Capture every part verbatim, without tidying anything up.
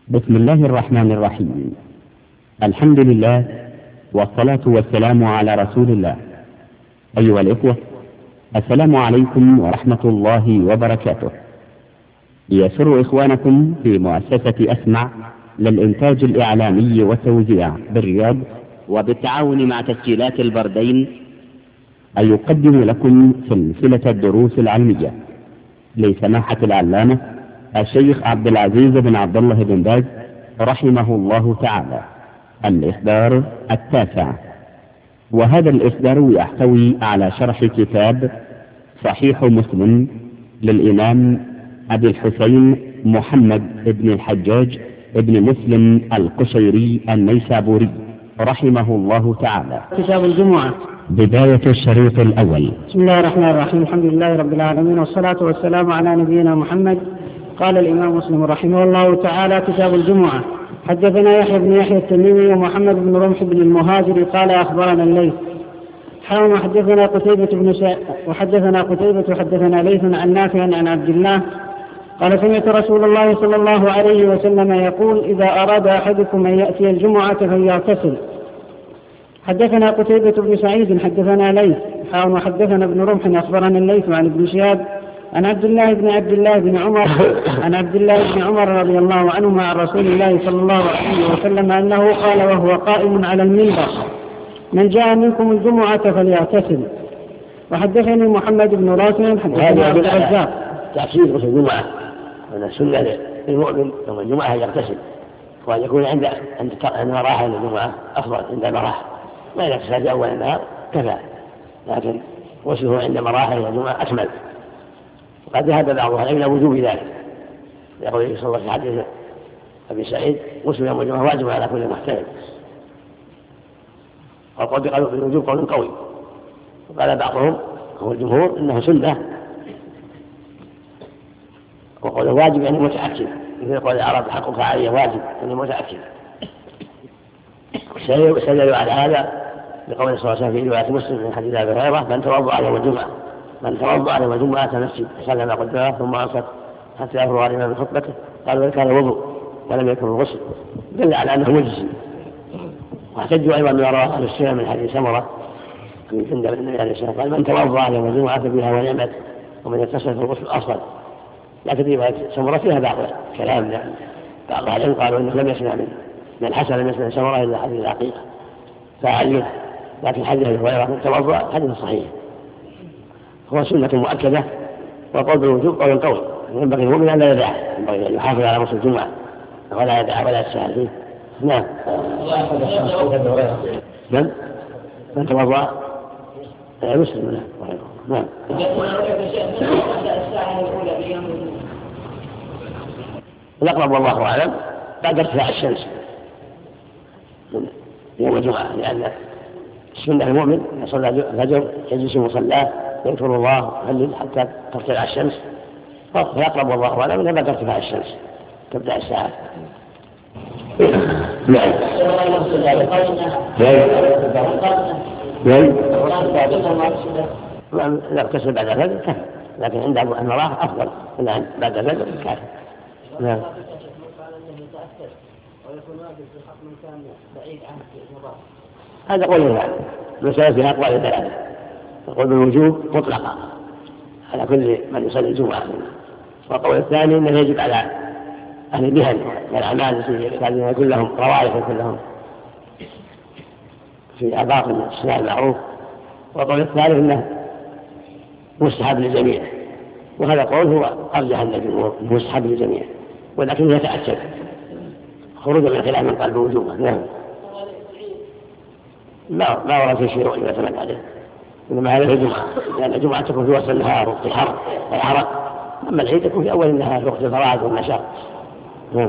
بسم الله الرحمن الرحيم. الحمد لله والصلاة والسلام على رسول الله. أيها الإخوة، السلام عليكم ورحمة الله وبركاته. يسر إخوانكم في مؤسسة أسمع للإنتاج الإعلامي والتوزيع بالرياض وبالتعاون مع تسجيلات البردين أن يقدم لكم سلسلة الدروس العلمية لسماحة العلامة الشيخ عبد العزيز بن عبد الله بن باز رحمه الله تعالى، الإصدار التاسع. وهذا الإصدار يحتوي على شرح كتاب صحيح مسلم للإمام أبي الحسين محمد بن الحجاج بن مسلم القشيري النيسابوري رحمه الله تعالى. كتاب الجمعة. بداية الشريط الأول. بسم الله الرحمن الرحيم. الحمد لله رب العالمين والصلاة والسلام على نبينا محمد. قال الإمام مسلم رحمه الله تعالى: كتاب الجمعة. حدثنا يحيى بن يحيى التميمي ومحمد بن رمح بن المهاجر قال أخبرنا الليث حاول وحدثنا قتيبة بن سا... وحدثنا قتيبة وحدثنا ليث عن نافع عن عبد الله قال: سمعت رسول الله صلى الله عليه وسلم يقول: إذا أراد أحدكم أن يأتي الجمعة فليغتسل. حدثنا قتيبة بن سعيد حدثنا ليث حاول وحدثنا ابن رمح أخبرنا الليث عن ابن شهاب عن عبد الله بن عبد الله بن عمر عن عبد الله بن عمر رضي الله عنهما عن رسول الله صلى الله عليه وسلم أنه قال وهو قائم على المنبر: من جاء منكم الجمعة فليغتسل. وحدثني محمد بن راشد حدثنا عبد الرزاق. تأكيد غسل الجمعة من السنة للمؤمن يوم الجمعة يغتسل، وأن يكون عند عند راحة الجمعة أفضل عند مراحة، ما إذا اغتسل في أول النهار كفى، لكن غسله عند مراحل الجمعة أكمل. وقد ذهب بعض أهل العلم إلى وجوب ذلك، يقول صلى الله عليه وسلم في حديث أبي سعيد: غسل يوم الجمعة واجب على كل محتمل. وقد قالوا بالوجوب قول قوي، وقال بعضهم هو الجمهور إنه سنة، وقول واجب يعني متأكد، مثل قول العرب: حقك علي واجب يعني متأكد. وسدلوا على هذا بقول صلى الله عليه وسلم في رواية مسلم من حديث أبي هريرة: من توضأ يوم الجمعة من توضأ يوم الجمعة مسجد فصلى ما قدمه ثم أنصت حتى يفرغ الإمام من خطبته، قال: وإن كان وضوء ولم يكن الغسل، دل على أنه مجزي. واحتجوا أيضا من رواه أهل السنة من حديث سمرة في جندب النبي عليه الصلاة والسلام: قال: من توضأ يوم الجمعة بها ونعمت ومن يتصل في الغسل أصلا. لكن رواية سمرة فيها بعض الكلام، بعض العلم قالوا إنه لم يسمع من من الحسن لم يسمع سمرة إلا حديث العقيقة فعليه، لكن حديث أبي هريرة من توضأ حديث صحيح، هو سنة مؤكدة. وقول بالوجوب قول قوي، ينبغي المؤمن أن لا يدعه، ينبغي أن يحافظ على غسل الجمعة ولا يدعه ولا يتساهل فيه. نعم. من من توضأ مسلم. نعم. الأقرب والله أعلم بعد ارتفاع الشمس من يوم الجمعة، لأن السنة المؤمن يصلي الفجر يجلس مصلاه يذكر الله ويهلل حتى ترتفع الشمس، فيقرب والله أعلم من بعد ارتفاع الشمس تبدأ الساعة. نعم. لا اغتسل بعد الفجر كفى، لكن عند المراه أفضل الآن بعد الفجر كفى. نعم. هذا قول الله، المسألة فيها أقوال ثلاثة. يقول بالوجوب مطلقا على كل من يصلي الجمعة، والقول الثاني أنه يجب على أهل المهن والأعمال الذين يكون لهم روائح يكون لهم في أباطن الصلاة المعروف، والقول الثالث أنه مستحب للجميع، وهذا قول هو أرجح الجمهور مستحب للجميع، ولكن يتأكد خروجا من خلاف من قال بوجوبه. نعم. ما ما ورد في شيء يعتمد عليه، إنما هذا في الجمعة، لأن الجمعة تكون في وسط النهار وقت الحر والحرق، أما العيد تكون في أول النهار في وقت الفراغ والنشاط. نعم.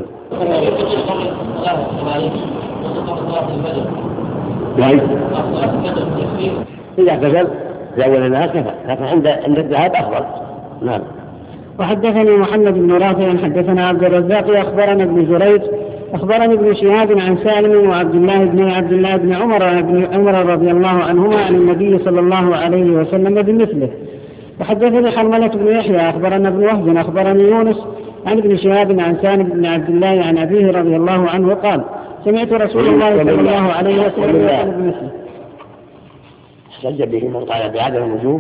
إذا اغتسل في أول النهار كفى، لكن عند عند الذهاب أفضل. نعم. وحدثني محمد بن رافع حدثنا عبد الرزاق أخبرنا ابن جريج أخبرني ابن شهاب عن سالم وعبد الله بن عبد الله بن عمر بن عمر رضي الله عنهما عن النبي صلى الله عليه وسلم بمثله. وحدثني حرملة بن يحيى أخبرنا ابن وهب أخبرني يونس عن ابن شهاب عن سالم بن عبد الله عن أبيه رضي الله عنه قال سمعت رسول الله صلى الله عليه وسلم يقول بمثله. احتج به من قال بعدم الوجوب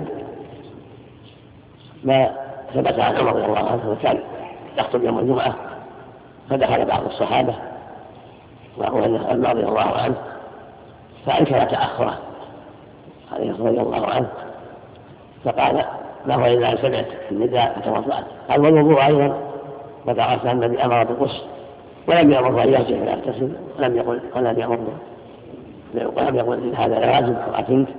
ما ثبت عن عمر رضي الله عنه وكان يخطب يوم الجمعة فدخل بعض الصحابة وهو عمر رضي الله عنه فأنكر تأخره عليه رضي الله عنه فقال ما هو إلا أن سمعت النداء فتوضأت. قال والوضوء أيضا فدعا أن النبي أمر بالغسل ولم يأمره أن يرجع ويغتسل ولم يقل ولم يأمره ولم يقل إن هذا لا واجب أو أتمت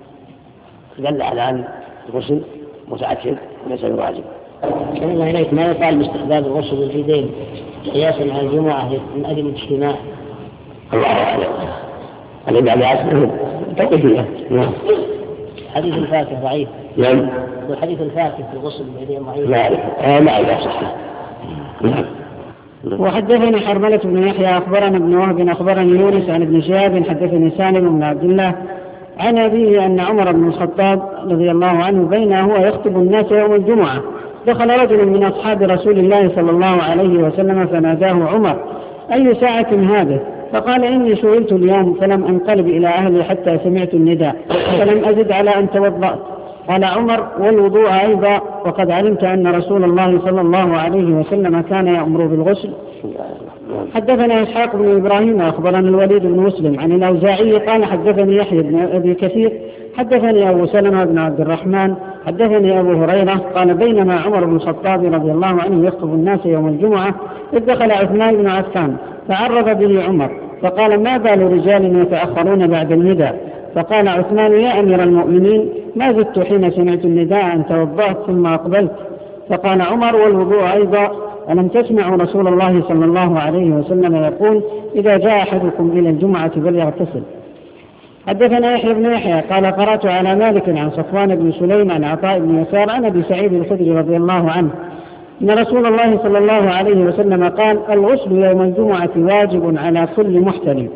دل على أن الغسل متأكد وليس بواجب. أحسن الله إليك، ما يقال باستحباب الغسل باليدين قياسا على الجمعة من أجل الاجتماع؟ الله أعلم. العبادات توقيفية. حديث الفاتح ضعيف. نعم. والحديث الفاتح في الغسل باليدين ضعيف. لا ما أعرف صحيح. نعم. وحدثني حرملة بن يحيى أخبرنا ابن وهب أخبرني يونس عن ابن شهاب حدثني سالم بن عبد الله عن أبيه أن عمر بن الخطاب رضي الله عنه بينه هو يخطب الناس يوم الجمعة دخل رجل من أصحاب رسول الله صلى الله عليه وسلم فناداه عمر أي ساعة هذه؟ فقال إني شغلت اليوم فلم أنقلب إلى أهلي حتى سمعت النداء فلم أزد على أن توضأت. قال عمر والوضوء أيضا وقد علمت أن رسول الله صلى الله عليه وسلم كان يأمر بالغسل. حدثنا إسحاق بن إبراهيم أخبرنا الوليد بن مسلم عن الأوزاعي قال حدثني يحيى بن أبي كثير حدثني أبو سلمة بن عبد الرحمن حدثني أبو هريرة قال بينما عمر بن الخطاب رضي الله عنه يخطب الناس يوم الجمعة إذ دخل عثمان بن عفان فعرض به عمر فقال ما بال رجال يتأخرون بعد النداء؟ فقال عثمان يا أمير المؤمنين ما زدت حين سمعت النداء أن توضأت ثم أقبلت. فقال عمر والوضوء أيضا ألم تسمعوا رسول الله صلى الله عليه وسلم يقول إذا جاء أحدكم إلى الجمعة فليغتسل. حدثنا يحيى بن يحيى قال قرأت على مالك عن صفوان بن سليم عن عطاء بن يسار عن أبي سعيد الخدري رضي الله عنه إن رسول الله صلى الله عليه وسلم قال الغسل يوم الجمعة واجب على كل محتلم.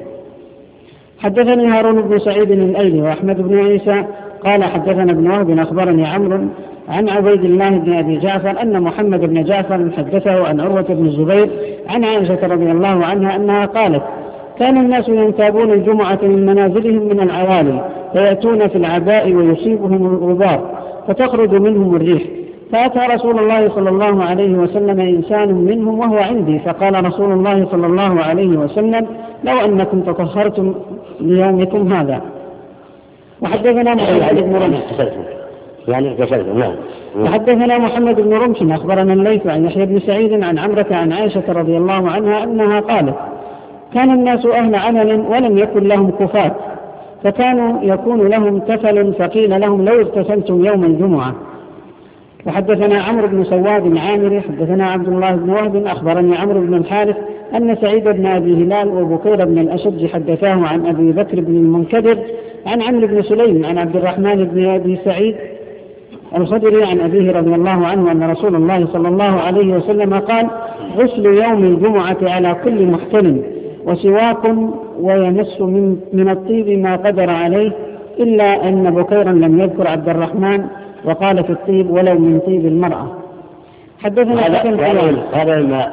حدثني هارون بن سعيد الأيلي وأحمد بن عيسى قال حدثنا ابن وهب أخبرني عمرو عن عبيد الله بن أبي جعفر أن محمد بن جعفر حدثه عن عروة بن الزبير عن عائشة رضي الله عنها أنها قالت كان الناس ينتابون الجمعة من منازلهم من العوالي فيأتون في العباء ويصيبهم الغبار فتخرج منهم الريح فأتى رسول الله صلى الله عليه وسلم إنسان منهم وهو عندي فقال رسول الله صلى الله عليه وسلم لو أنكم تطهرتم ليومكم هذا. وحدثنا محمد بن رمح يعني نعم. وحدثنا محمد بن رمح أخبرنا الليث عن يحيى بن سعيد عن عمرة عن عائشة رضي الله عنها أنها قالت كان الناس أهل عمل ولم يكن لهم كفاة فكانوا يكون لهم تفل فقيل لهم لو اغتسلتم يوم الجمعة. وحدثنا عمرو بن سواد عامري حدثنا عبد الله بن وهب أخبرني عمرو بن الحارث أن سعيد بن أبي هلال وبكير بن الأشج حدثاه عن أبي بكر بن المنكدر عن عمرو بن سليم عن عبد الرحمن بن أبي سعيد الخدري عن أبيه رضي الله عنه أن رسول الله صلى الله عليه وسلم قال غسل يوم الجمعة على كل محتلم وسواك ويمس من, من الطيب ما قدر عليه إلا أن بكيرا لم يذكر عبد الرحمن وقال في الطيب ولو من طيب المرأة. حدثنا هذا ما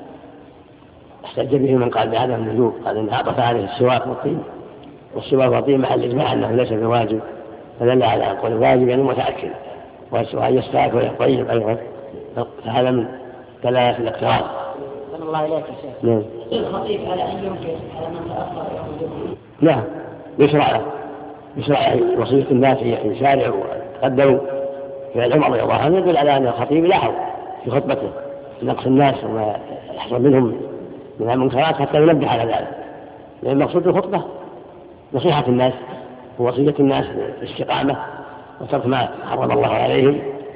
احتج به من قال بعدم الوجوب قال إن عطف عليه السواك والطيب والسواك والطيب محل إجماع أنه ليس بواجب فدل على قول الواجب يعني متأكد وأن يستاك ويطيب أيضا فهذا من دلالة الاقتران. صلى الله عليه وسلم. نعم. الخطيب على أن ينكر على من تأخر يوم الجمعة. نعم يشرع له يشرع وصية الناس يشارع وتقدموا في العمر رضي الله عنه يدل على أن الخطيب لاحظ في خطبته نقص الناس وما يحصل منهم من المنكرات حتى ينبه على ذلك لأن مقصود الخطبة نصيحة الناس ووصية الناس بالاستقامة وترك ما حرم الله عليهم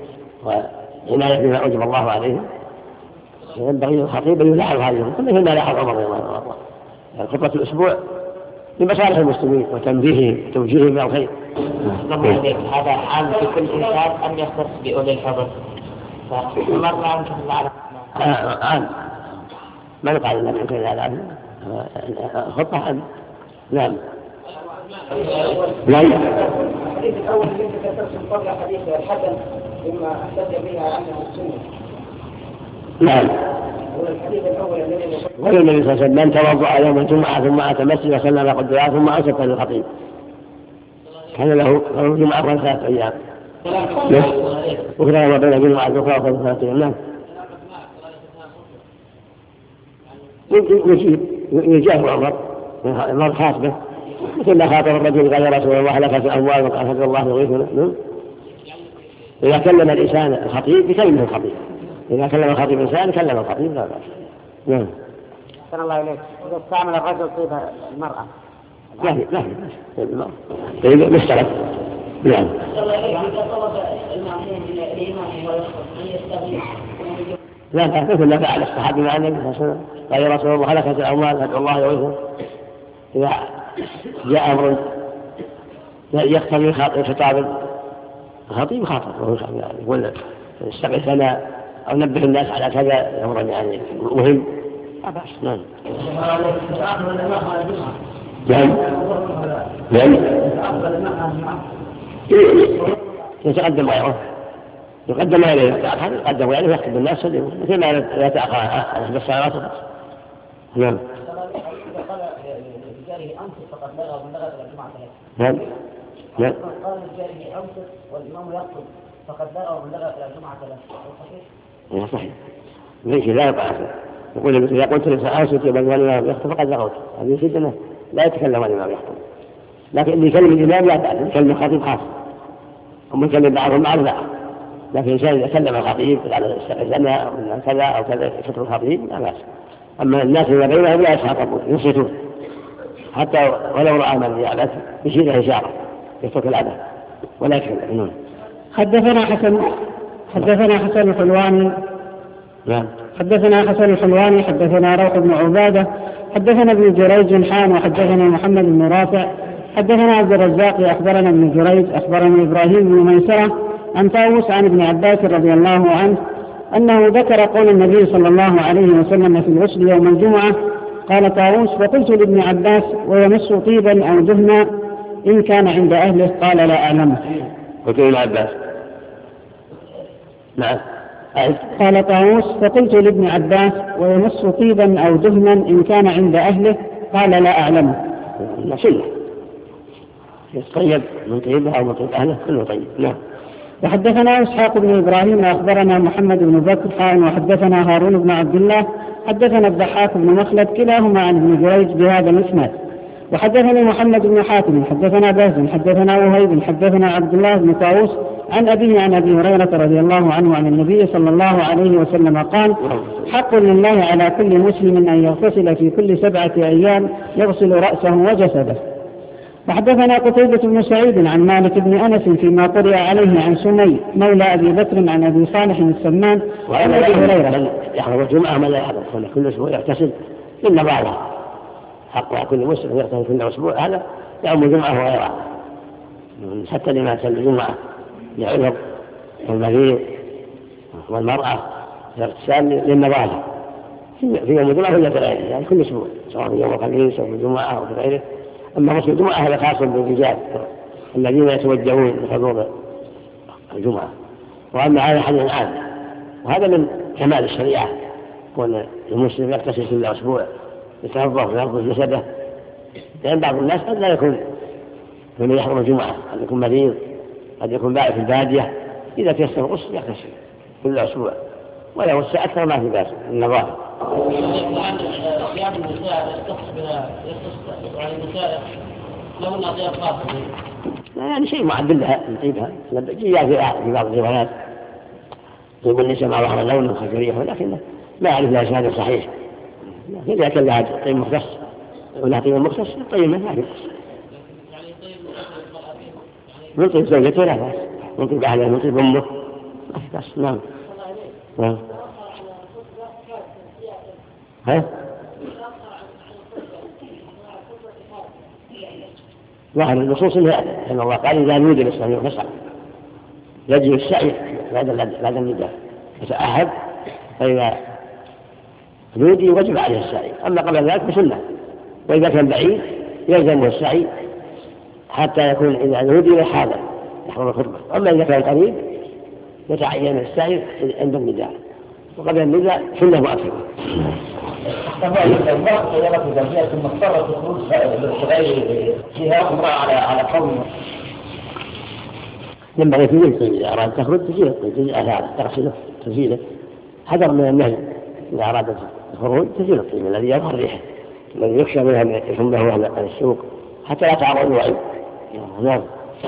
وعناية بما أوجب الله عليهم. ينبغي الخطيب أن يلاحظ هذه كله ما لاحظ عمر رضي الله عنه خطبة الأسبوع لمصالح المسلمين وتنبيههم وتوجيههم إلى الخير. هذا عام في كل إنسان أن يختص بأولي الفضل فمرنا عنك الله عام ما نقال إلا من كل هذا خطة عام. نعم. لا الحديث الأول الذي ترسم قبل حديث الحسن مما احتج بها عنه السنة نعم. قال النبي صلى الله عليه وسلم من توضأ يوم الجمعة ثم أتى المسجد وسلم قدرات ثم أنصت للخطيب كان له جمعة وثلاثة أيام وكذا ما بين الجمعة الأخرى وثلاثة أيام. نعم. يجيب يجاه عمر عمر خاطبه مثل ما خاطب الرجل قال يا رسول الله لك الأموال وقال هذا الله يغيثنا. إذا كلم الإنسان الخطيب بكلمه الخطيب، إذا كلم الخطيب الإنسان كلم الخطيب لا بأس. نعم. أحسن الله إليك. إذا استعمل الرجل طيب المرأة لا لا لا طيب مشترك. نعم. لا لا مثل ما فعل الصحابي مع النبي صلى الله عليه وسلم قال يا رسول الله هلكت الأموال هدى الله يغيثنا. إذا جاء أمر يقتضي خطاب الخطيب خاطر يقول استغيث لنا أو نبه الناس على كذا أمرا يعني مهم لا بأس. نعم. نعم. نعم. يتقدم غيره يقدم إليه يقدم يعني يكتب الناس مثل ما لا تأخر عن الصلاة. نعم. نعم. نعم. قال الجاري أنصت والإمام يخطب فقد بلغ وبلغ إلى الجمعة له صحيح؟ صحيح. ليش لا يقع يقول إذا قلت لي سأنصت والإمام يخطب فقد لغوت هذا يفيد أنه لا يتكلم الإمام يخطب، لكن اللي يكلم الإمام لا بأس يكلم الخطيب خاص ومن يكلم بعضهم بعض لا، لكن إنسان إذا كلم الخطيب على استغاثنا من كذا أو كذا يفتر الخطيب لا بأس. أما الناس اللي بينهم لا يتخاطبون ينصتون حتى ولو رأى من يعبث يشير إشارة يترك العبث ولا يتكلم. حدثنا حسن حدثنا حسن الحلواني نعم. حدثنا حسن الحلواني حدثنا روح بن عبادة حدثنا ابن جريج حان وحدثنا محمد بن رافع حدثنا عبد الرزاق أخبرنا ابن جريج أخبرنا إبراهيم بن ميسرة عن طاووس عن ابن عباس رضي الله عنه أنه ذكر قول النبي صلى الله عليه وسلم في الغسل يوم الجمعة. قال طاووس فقلت لابن عباس ويمس طيبا أو دهنا إن كان عند أهله؟ قال لا أعلمه. قلت لابن عباس. نعم. قال طاووس فقلت لابن عباس ويمس طيبا أو دهنا إن كان عند أهله؟ قال لا أعلمه. لا سنة يطيب من طيبها أو من طيب أهله كله طيب. نعم. وحدثنا إسحاق بن إبراهيم أخبرنا محمد بن بكر حان وحدثنا هارون بن عبد الله حدثنا الضحاك بن مخلد كلاهما عن ابن جريج بهذا الإسناد. وحدثني محمد بن حاتم حدثنا باز حدثنا وهيب حدثنا عبد الله بن طاووس عن أبيه عن أبي هريرة رضي الله عنه عن النبي صلى الله عليه وسلم قال حق لله على كل مسلم أن يغتسل في كل سبعة أيام يغسل رأسه وجسده. وحدثنا قتيبة بن سعيد عن مالك بن أنس فيما قرئ عليه عن سمي مولى أبي بكر عن أبي صالح السمان عن أبي هريرة يحضر الجمعة ما لا يحضر كل أسبوع يغتسل إلا بعضها حق كل مسلم يغتسل كل أسبوع هذا يوم الجمعة وغيرها حتى لما تل الجمعة يعرض والمريض والمرأة يغتسل للنظافة في يوم الجمعة ولا في غيره يعني كل أسبوع سواء في يوم الخميس أو في الجمعة أو في غيره. أما غسل الجمعة هذا خاص بالرجال الذين يتوجهون لحضور الجمعة، وأما هذا حديث عام وهذا من كمال الشريعة كون المسلم يغتسل كل أسبوع يتنظف ويغسل جسده، لأن بعض الناس قد لا يكون من يحضر الجمعة قد يكون مريض قد يكون باعث في البادية إذا تيسر الغسل يغتسل كل أسبوع ولا وسع أكثر ما في باس النظافة. صيام النساء يختص على النساء لهن أطياب خاصة يعني شيء معدل لها نطيبها جاء في بعض الروايات طيب النساء مع بعض اللون الخجرية ولكن ما أعرف لها شهادة صحيح، لكن إذا كان لها طيب مختص ولا طيب مختص طيب ما في من طيب زوجته لا بأس من طيب أهله من طيب أمه ما في بأس. نعم. نعم. ها؟ ظاهر النصوص هذا أن الله قال إذا نودي للسميع فاسعوا يجب السعي بعد بعد النداء يتأهب فإذا نودي وجب عليه السعي، أما قبل ذلك فسنة، وإذا كان بعيد يلزمه السعي حتى يكون إذا نودي حاضر يحضر الخطبة، أما إذا كان قريب يتعين السعي عند النداء وقبل النزاع سنة مؤكدة. الضغط سيارة زوجية ثم اضطرت الخروج بغير فيها امرأة على على قوم. ينبغي في الطين إذا أراد تخرج تزيل الطين تغسله تزيله. حذر من النهي إذا أرادت الخروج تزيل الطين الذي يظهر ريحه الذي يخشى منها يكون له عن السوق حتى لا تعرض الوعي. نعم.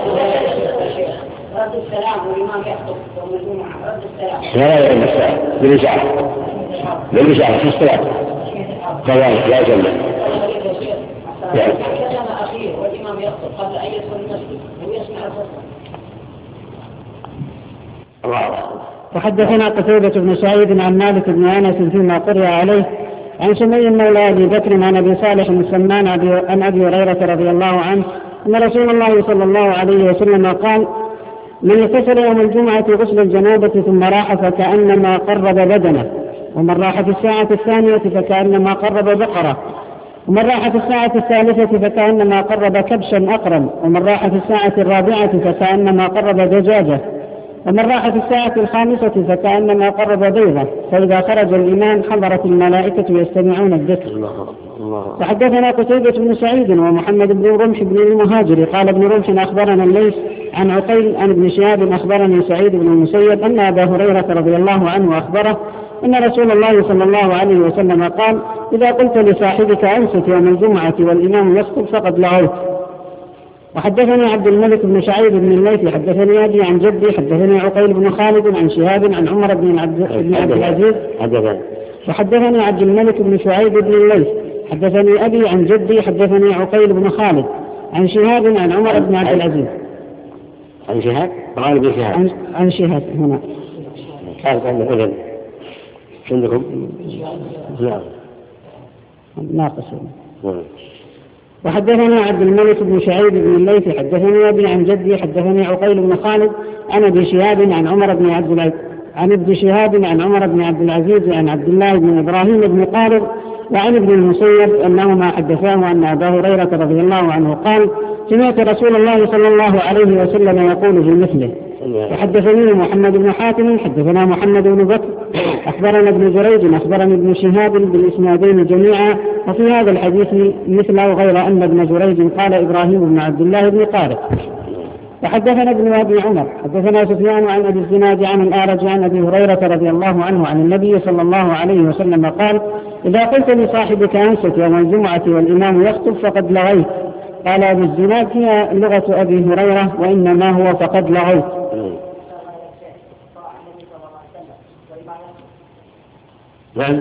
رد السلام والإمام يخطب يوم الجمعة رد السلام. لا لا لا بالإشارة بالإشارة في الصلاة كذلك لا يجمع. كلام أخير والإمام يخطب قبل أن يدخل المسجد هو يسمع الخطبة. وحدثنا قتيبة بن سعيد عن مالك بن أنس فيما قرئ عليه عن سمي مولى أبي بكر عن أبي صالح السمان عن أبي هريرة رضي الله عنه أن رسول الله صلى الله عليه وسلم قال: من اغتسل يوم الجمعة غسل الجنابة ثم راح فكأنما قرب بدنه، ومن راح في الساعة الثانية فكأنما قرب بقرة، ومن راح في الساعة الثالثة فكأنما قرب كبشا أقرم، ومن راح في الساعة الرابعة فكأنما قرب دجاجة، ومن راح في الساعة الخامسة فكأنما قرب بيضة. فإذا خرج الإمام حضرت الملائكة يستمعون الذكر. وحدثنا قتيبة بن سعيد ومحمد بن رمح بن المهاجر قال ابن رمح أخبرنا الليث عن عقيل عن ابن شهاب أخبرني سعيد بن المسيب أن أبا هريرة رضي الله عنه أخبره أن رسول الله صلى الله عليه وسلم قال: إذا قلت لصاحبك أنست يوم الجمعة والإمام يسقط فقد لغوت. وحدثني عبد الملك بن شعيب بن الليث حدثني أبي عن جدي حدثني عقيل بن خالد عن شهاب عن عمر بن عبد, بن عبد العزيز. وحدثني عبد الملك بن شعيب بن الليث حدثني أبي عن جدي حدثني عقيل بن خالد عن شهاب عن عمر بن عبد العزيز. عن شهاب عن بن شهاب عن, عن شهاب هنا كانت عندنا إذن عندكم لا ناقص. وحدثنا عبد الملك بن شعيب بن الليث حدثني أبي عن جدي حدثني عقيل بن خالد عن ابي شهاب عن عمر بن عبد العزيز عن ابن شهاب عن عمر بن عبد العزيز عن عبد الله بن إبراهيم بن قارب وعن ابن المسيب أنهما حدثاه أن أبا هريرة رضي الله عنه قال: سمعت رسول الله صلى الله عليه وسلم يقول في مثله. وحدثني محمد بن حاتم حدثنا محمد بن بكر أخبرنا ابن جريج أخبرني ابن شهاب بالإسنادين جميعا وفي هذا الحديث مثله غير أن ابن جريج قال إبراهيم بن عبد الله بن قارب. وحدثنا ابن أبي عمر حدثنا سفيان عن أبي الزناد عن الأعرج عن أبي هريرة رضي الله عنه عن النبي صلى الله عليه وسلم قال: إذا قلت لصاحبك أنست يوم الجمعة والإمام يخطب فقد لغيت. قال أبو الزناد: هي لغة أبي هريرة وإنما هو فقد لغيت. نعم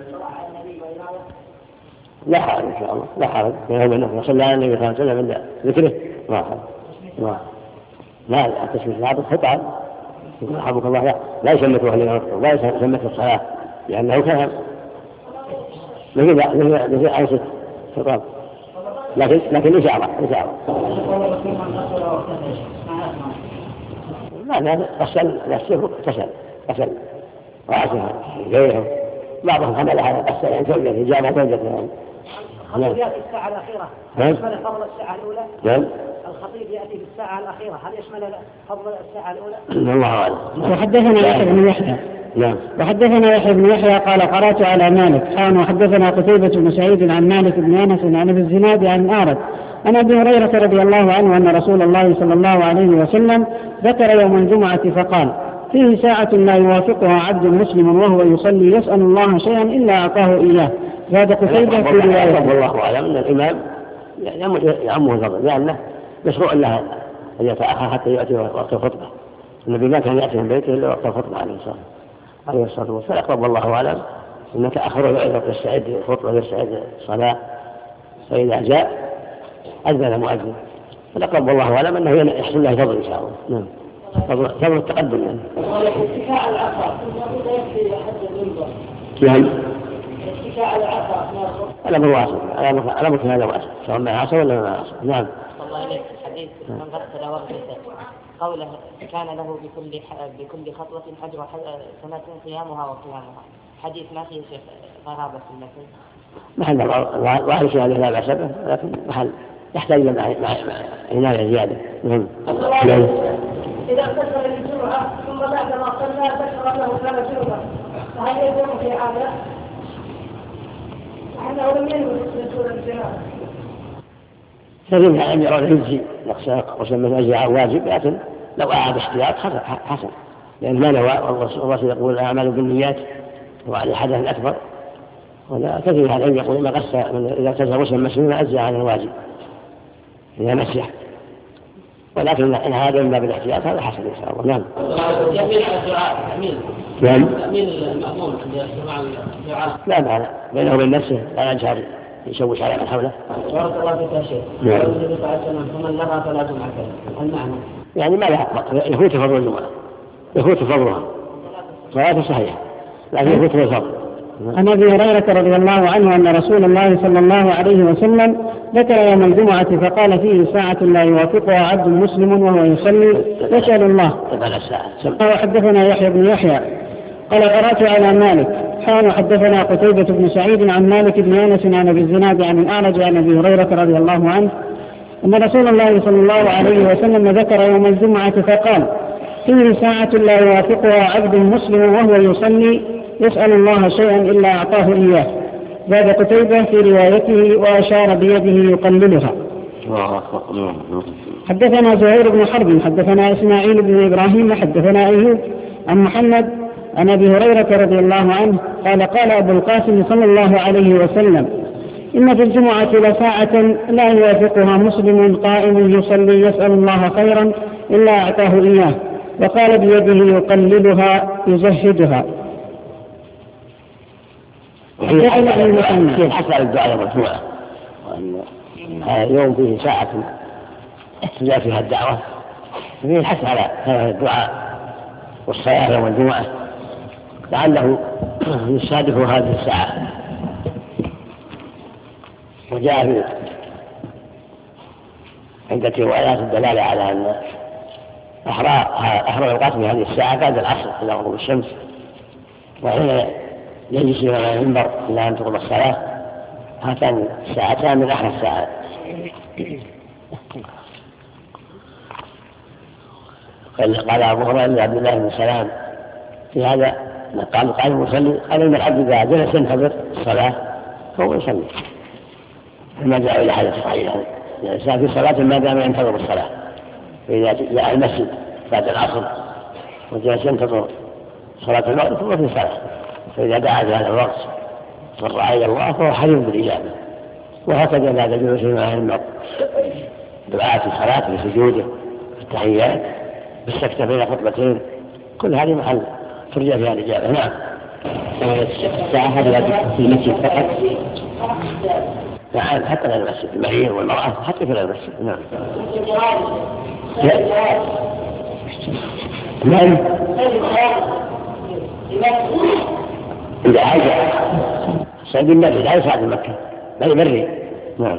لا حرج إن شاء الله لا حرج يوم النحر صلى على النبي صلى الله عليه وسلم عند ذكره ما حرج. لا لا التشميت لا خطأ رحمك الله لا يشمته أهل لا يشمته الصلاة لأنه كلام مثل مثل أوسط خطاب لكن لكن إشارة إشارة لا لا غسل غسل غسل غسل رأسها غيرهم بعضهم حمل على غسل عن زوجته جامع زوجته. الخطيب يأتي في الساعة الأخيرة هل يشمل فضل الساعة الأولى؟ نعم الخطيب يأتي في الساعة الأخيرة هل يشمل فضل الساعة الأولى؟ الله أعلم. وحدثنا يحيى بن يحيى نعم وحدثنا يحيى بن يحيى قال: قرأت على مالك قال: وحدثنا قتيبة بن سعيد عن مالك بن أنس عن أبي الزناد عن أعرج عن أبي هريرة رضي الله عنه أن رسول الله صلى الله عليه وسلم ذكر يوم الجمعة فقال: فيه ساعة لا يوافقها عبد مسلم وهو يصلي يسأل الله شيئا إلا أعطاه إياه. زاد قتيبة في رواية. والله أعلم أن الإمام يعمه الفضل لأنه مشروع له أن يتأخر حتى يأتي وقت الخطبة. النبي ما كان يأتي من بيته إلا وقت الخطبة عليه الصلاة عليه الصلاة والسلام. فيقرب والله أعلم أن تأخر وقت يستعد الخطبة ويستعد الصلاة فإذا جاء أذن مؤذن فيقرب والله أعلم أنه يحصل له فضل إن شاء الله. نعم فضل التقدم يعني. اتكاء العصا يكفي حد المنبر. نعم اتكاء العصا على مواصل على مثل هذا واسع سواء مع عصا ولا مع عصا. نعم الله إليك الحديث من غسل وغسل قوله كان له بكل بكل خطوة أجر سنة قيامها وقيامها. حديث ما فيه شيخ غرابة في المثل. محل ظاهر شيء هذا لا بأس به لكن محل يحتاج إلى عناية زيادة. نعم إذا اغتسل للجمعة ثم بعد ما صلى ذكر أنه كان جنبا فهل يكون في هذا؟ لأنه لم ينوي رسول الجنازة. فإن أن يرى العجز قسم من أجزاء واجب، لكن لو أعاد احتياط حسن، لأن ما نوى. والرسول يقول الأعمال بالنيات وعلى حدث أكبر، ولا كثير هذا يقول إن غسل إذا اغتسل غسلا مسنونا أجزاء عن الواجب إذا مسح، ولكن إن هذا من باب الاحتياط هذا حسن إن شاء الله. نعم. يميل على الدعاء، يميل. نعم. يميل المأمون عند استماع الدعاء. لا معنى بينه وبين نفسه لا يجهر يشوش على من حوله. بارك الله فيك يا شيخ. نعم. النبي صلى الله عليه وسلم فمن لغى فلا جمعة له. المعنى يعني ما لها يفوت فضل الجمعة، يفوت فضلها، صلاة صحيحة لكن يفوت الفضل. عن ابي هريره رضي الله عنه ان رسول الله صلى الله عليه وسلم ذكر يوم الجمعه فقال فيه ساعه لا يوافقها عبد مسلم وهو يصلي يسال الله. وحدثنا يحيى بن يحيى قال قرات على مالك حان حدثنا قتيبة بن سعيد عن مالك بن انس عن ابي الزناد عن الاعرج عن ابي هريره رضي الله عنه ان رسول الله صلى الله عليه وسلم ذكر يوم الجمعه فقال فيه ساعه لا يوافقها عبد مسلم وهو يصلي يسأل الله شيئا إلا أعطاه إياه. زاد قتيبة في روايته وأشار بيده يقللها. حدثنا زهير بن حرب حدثنا إسماعيل بن إبراهيم حدثنا أيوب عن محمد عن أبي هريرة رضي الله عنه قال قال أبو القاسم صلى الله عليه وسلم إن في الجمعة لساعة لا يوافقها مسلم قائم يصلي يسأل الله خيرا إلا أعطاه إياه، وقال بيده يقللها يزهدها. وهي حسن الدعاء يوم الجمعة، وأن يوم فيه ساعة جاء فيها الدعوة، فيه حث على هذا الدعاء والصلاة يوم الجمعة لعله يصادف هذه الساعة. وجاء في عدة روايات الدلالة على أن أحرى الأوقات في هذه الساعة بعد العصر إلى غروب الشمس، وحين يجلس على المنبر إلى أن تقضى الصلاة، هاتان الساعتان من أحرى الساعات. قال أبو هريرة لعبد الله بن سلام في هذا قال قال يصلي، قال إن العبد إذا جلس ينتظر الصلاة فهو يصلي، ما جاء إلى هذا الصحيح الإنسان في صلاة ما دام ينتظر الصلاة، فإذا جاء المسجد بعد العصر وجلس ينتظر صلاة المغرب فهو في صلاة، فإذا دعا في هذا الوقت ورعى إلى الله فهو حري بالإجابة. وهكذا لا تجوز مع المرء دعاء في صلاة بسجوده في التحيات بالسكتة بين خطبتين، كل هذه محل ترجى فيها الإجابة. نعم. الساعة هذه في المسجد فقط؟ نعم حتى في المسجد، المريض والمرأة حتى في المسجد. نعم. نعم. إذا حاجة سعيد المسجد لا يساعد مكة بل يبري. نعم.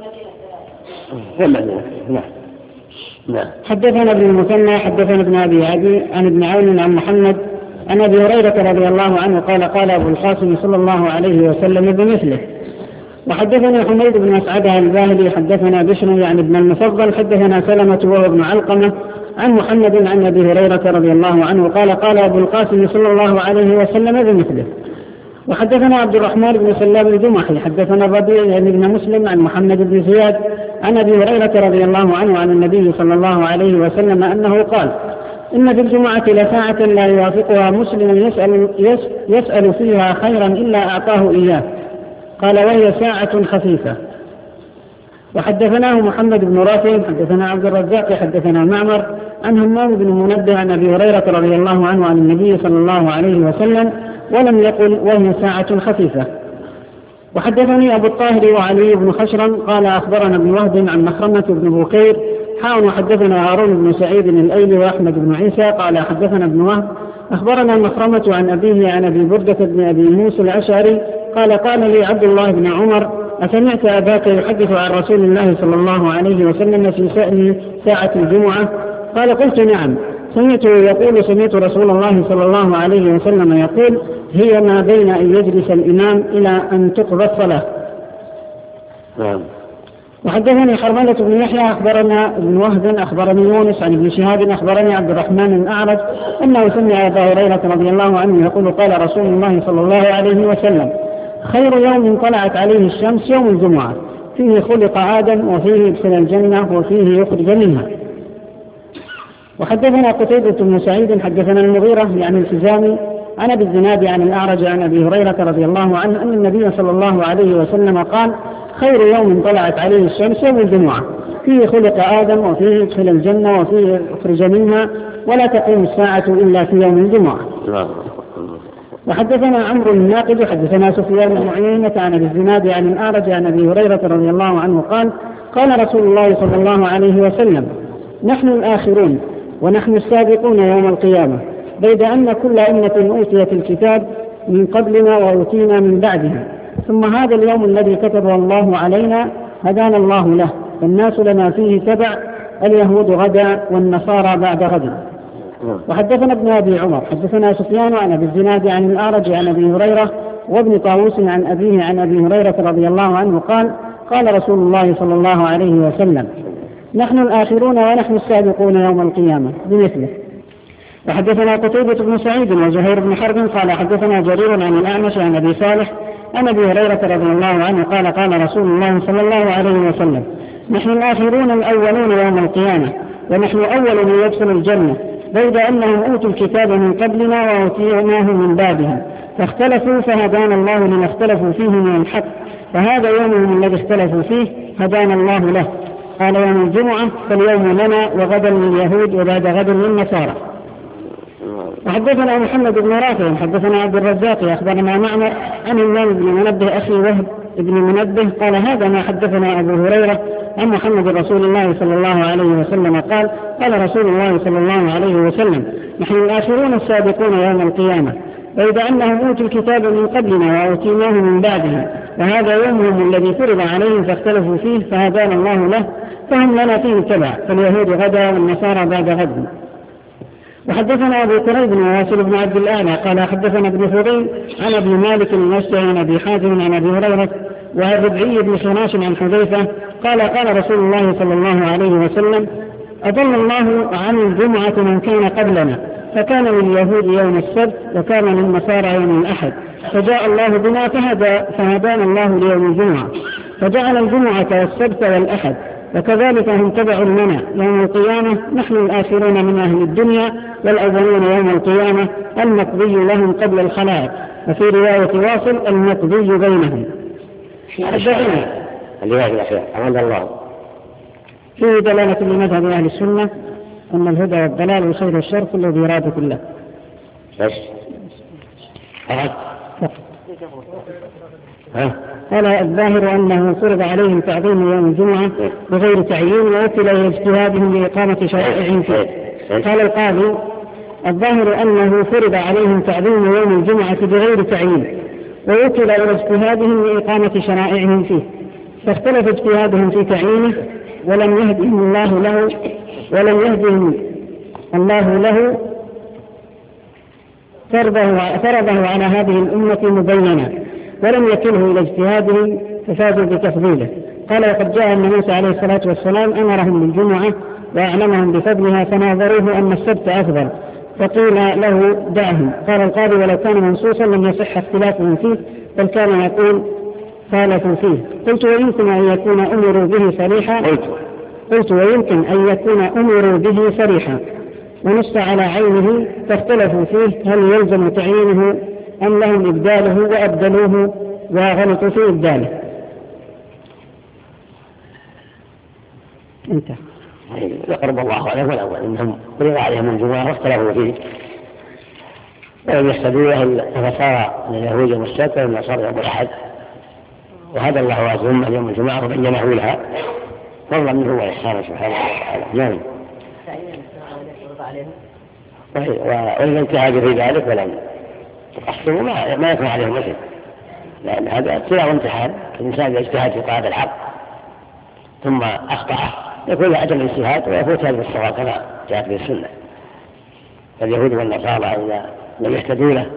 نعم. نعم. حدثنا ابن المثنى حدثنا ابن أبي عدي عن ابن عون عن محمد عن أبي هريرة رضي الله عنه قال قال أبو القاسم صلى الله عليه وسلم بمثله. وحدثنا حميد بن مسعد الباهلي حدثنا بشر يعني ابن المفضل حدثنا سلمة وهو ابن علقمة عن محمد عن أبي هريرة رضي الله عنه قال قال أبو القاسم صلى الله عليه وسلم بمثله. وحدثنا عبد الرحمن بن سلام الجمحي حدثنا الربيع يعني بن مسلم عن محمد بن زياد عن أبي هريرة رضي الله عنه عن النبي صلى الله عليه وسلم أنه قال إن في الجمعة لساعة لا يوافقها مسلم يسأل, يسأل فيها خيرا إلا أعطاه إياه، قال وهي ساعة خفيفة. وحدثناه محمد بن رافع حدثنا عبد الرزاق حدثنا معمر عن همام بن منبه عن أبي هريرة رضي الله عنه عن النبي صلى الله عليه وسلم ولم يقل وهي ساعة خفيفة. وحدثني أبو الطاهر وعلي بن خشرم قال أخبرنا ابن وهب عن مخرمة بن بكير حاون وحدثنا هارون بن سعيد الأيلي وأحمد بن عيسى قال حدثنا ابن وهب أخبرنا مخرمة عن أبيه عن أبي بردة بن أبي موسى الأشعري قال قال لي عبد الله بن عمر أسمعت أباك يحدث عن رسول الله صلى الله عليه وسلم في شأن ساعة الجمعة؟ قال قلت نعم، سمعته يقول سمعت رسول الله صلى الله عليه وسلم يقول هي ما بين أن يجلس الإمام إلى أن تقضى الصلاة. نعم. وحدثني حرملة بن يحيى أخبرنا ابن وهب أخبرني يونس عن ابن شهاب أخبرني عبد الرحمن الأعرج أنه سمع أبا هريرة رضي الله عنه يقول قال رسول الله صلى الله عليه وسلم خير يوم طلعت عليه الشمس يوم الجمعة فيه خلق آدم وفيه يدخل الجنة وفيه يخرج منها. وحدثنا قتيبة بن سعيد حدثنا المغيرة يعني التزامي عن ابي الزناد عن الأعرج عن أبي هريرة رضي الله عنه أن النبي صلى الله عليه وسلم قال خير يوم طلعت عليه الشمس يوم الجمعة فيه خلق آدم وفيه يدخل الجنة وفيه يخرج منها ولا تقوم الساعة إلا في يوم الجمعة. وحدثنا عمرو الناقد حدثنا سفيان بن عيينة عن ابي الزناد عن الأعرج عن أبي هريرة رضي الله عنه قال قال رسول الله صلى الله عليه وسلم نحن الآخرون ونحن السابقون يوم القيامة بيد أن كل أمة أوتيت الكتاب من قبلنا وأوتينا من بعدها ثم هذا اليوم الذي كتبه الله علينا هدانا الله له والناس لنا فيه تبع اليهود غدا والنصارى بعد غد. وحدثنا ابن أبي عمر حدثنا سفيان عن أبي الزناد عن الأعرج عن أبي هريرة وابن طاووس عن أبيه عن أبي هريرة رضي الله عنه قال قال رسول الله صلى الله عليه وسلم نحن الآخرون ونحن السابقون يوم القيامة بمثله. وحدثنا قتيبة بن سعيد وزهير بن حرب قال حدثنا جرير عن الأعمش عن أبي صالح عن أبي هريرة رضي الله عنه قال قال رسول الله صلى الله عليه وسلم نحن الآخرون الأولون يوم القيامة ونحن أول من يدخل الجنة بيد أنهم أوتوا الكتاب من قبلنا وأوتيناه من بعدهم فاختلفوا فهدانا الله لما اختلفوا فيه من الحق فهذا يومهم الذي اختلفوا فيه هدانا الله له. قال يوم الجمعة فاليوم لنا وغدا لليهود وبعد غد للنصارى. وحدثنا محمد بن رافع حدثنا عبد الرزاق أخبرنا معمر عن الإمام بن منبه أخي وهب بن منبه قال هذا ما حدثنا أبو هريرة عن محمد رسول الله صلى الله عليه وسلم قال قال رسول الله صلى الله عليه وسلم نحن الآخرون السابقون يوم القيامة بيد أنهم أوتوا الكتاب من قبلنا وأوتيناه من بعدهم وهذا يومهم الذي فرض عليهم فاختلفوا فيه فهدانا الله له فهم لنا فيه تبع فاليهود غدا والنصارى بعد غد. وحدثنا أبو كريب وواصل بن عبد الأعلى قال حدثنا ابن فضيل عن أبي مالك المسجد عن أبي حازم عن أبي هريرة وعن ربعي بن شناش عن حذيفة قال قال رسول الله صلى الله عليه وسلم أضل الله عن الجمعة من كان قبلنا فكان لليهود يوم السبت وكان للنصارى يوم الأحد فجاء الله بنا فهدى فهدانا الله ليوم الجمعة فجعل الجمعة والسبت والأحد وكذلك هم تبع لنا يوم القيامة نحن الآخرون من أهل الدنيا والأولون يوم القيامة المقضي لهم قبل الخلائق وفي رواية واصل المقضي بينهم. الرواية الأخيرة أمد الله فيه دلالة لمذهب أهل السنة أن الهدى والضلال وخير الشر كله بإرادة الله. بس ها قال الظاهر أنه فرض عليهم تعظيم يوم الجمعة بغير تعيين ووكل إلى اجتهادهم لإقامة شرائعهم فيه. قال القاضي الظاهر أنه فرض عليهم تعظيم يوم الجمعة بغير تعيين ووكل إلى اجتهادهم لإقامة شرائعهم فيه فاختلف اجتهادهم في تعيينه ولم يهدهم الله له ولم يهدهم الله له فرضه على هذه الأمة مبينا ولم يكله إلى اجتهادهم ففازوا بتفضيله. قال وقد جاء أن موسى عليه الصلاة والسلام أمرهم بالجمعة وأعلمهم بفضلها فناظروه أن السبت أفضل فقيل له دعهم. قال القاضي ولو كان منصوصا لم يصح اختلافهم فيه بل كان يقول خالفوا فيه. قلت ويمكن أن يكون أمروا به صريحا قلت ويمكن أن يكون أمروا به صريحا ونص على عينه فاختلفوا فيه هل يلزم تعيينه أم لهم إبداله وأبدلوه وغلطوا في إبداله. انتهى. يقرب الله عليه والأول إنهم فرض عليهم الجمعة واختلفوا فيه ولم يحسدوه النصارى من اليهود يوم السبت والنصارى يوم الأحد وهذا الله عزهم اليوم الجمعة وبينه لها فضلا منه وإحسانه سبحانه وتعالى. نعم. وإذا انتهى في ذلك ولم تقصروا ما, ما يكون عليهم مثل لأن هذا ابتلاء وامتحان الإنسان يجتهد في طلب الحق ثم أخطأ يكون له أجر الاجتهاد ويفوت هذا الصواب كما جاءت به السنة. فاليهود والنصارى إذا لم يهتدوا له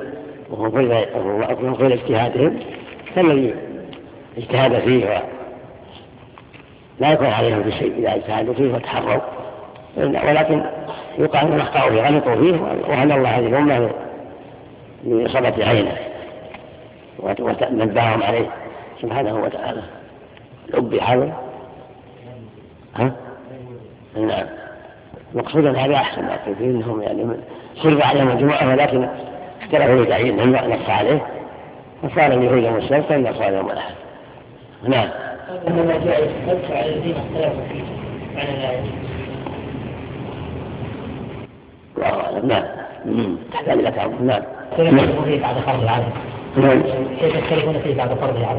وهم خير اجتهادهم فالذي اجتهاد فيه لا يكون عليهم في شيء إذا اجتهدوا فيه وتحروا، ولكن يقال أن أخطأوا فيه غلطوا فيه وهل الله هذه الأمة لإصابة عينه ونبههم عليه سبحانه وتعالى. الأب حاول ها؟ نعم. مقصودا هذا أحسن، لكن فيه أنهم يعني صرف عليهم الجمعة ولكن اختلفوا لتعيين هم نص عليه فصار اليهود يوم السبت والنصارى يوم الأحد. نعم. إنما جاء السبت على الذين اختلفوا فيه معنى لا الله أعلم. نعم. تحتاج إلى تعب. نعم. كيف يختلفون فيه بعد فرض العدد؟ نعم. كيف يختلفون فيه بعد فرض العدد؟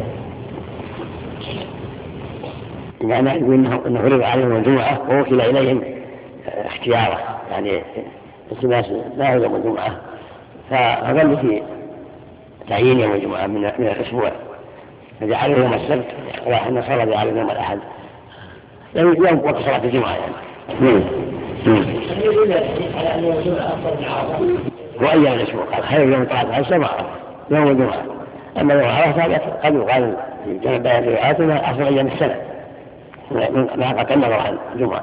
يعني يقول إنه إنه فرض عليهم الجمعة ووكل إليهم اختياره، يعني التماس لا يوم الجمعة، فظل في تعيين يوم الجمعة من من الأسبوع فجعله يوم السبت، وراح النصارى جعله يوم الأحد يوم وقت صلاة الجمعة يعني. وأيام الأسبوع قال خير يوم طلعت الشمس يوم الجمعة، أما يوم عرفة قد يقال في جنب رواياتنا أفضل أيام السنة ما قد نظر عن الجمعة.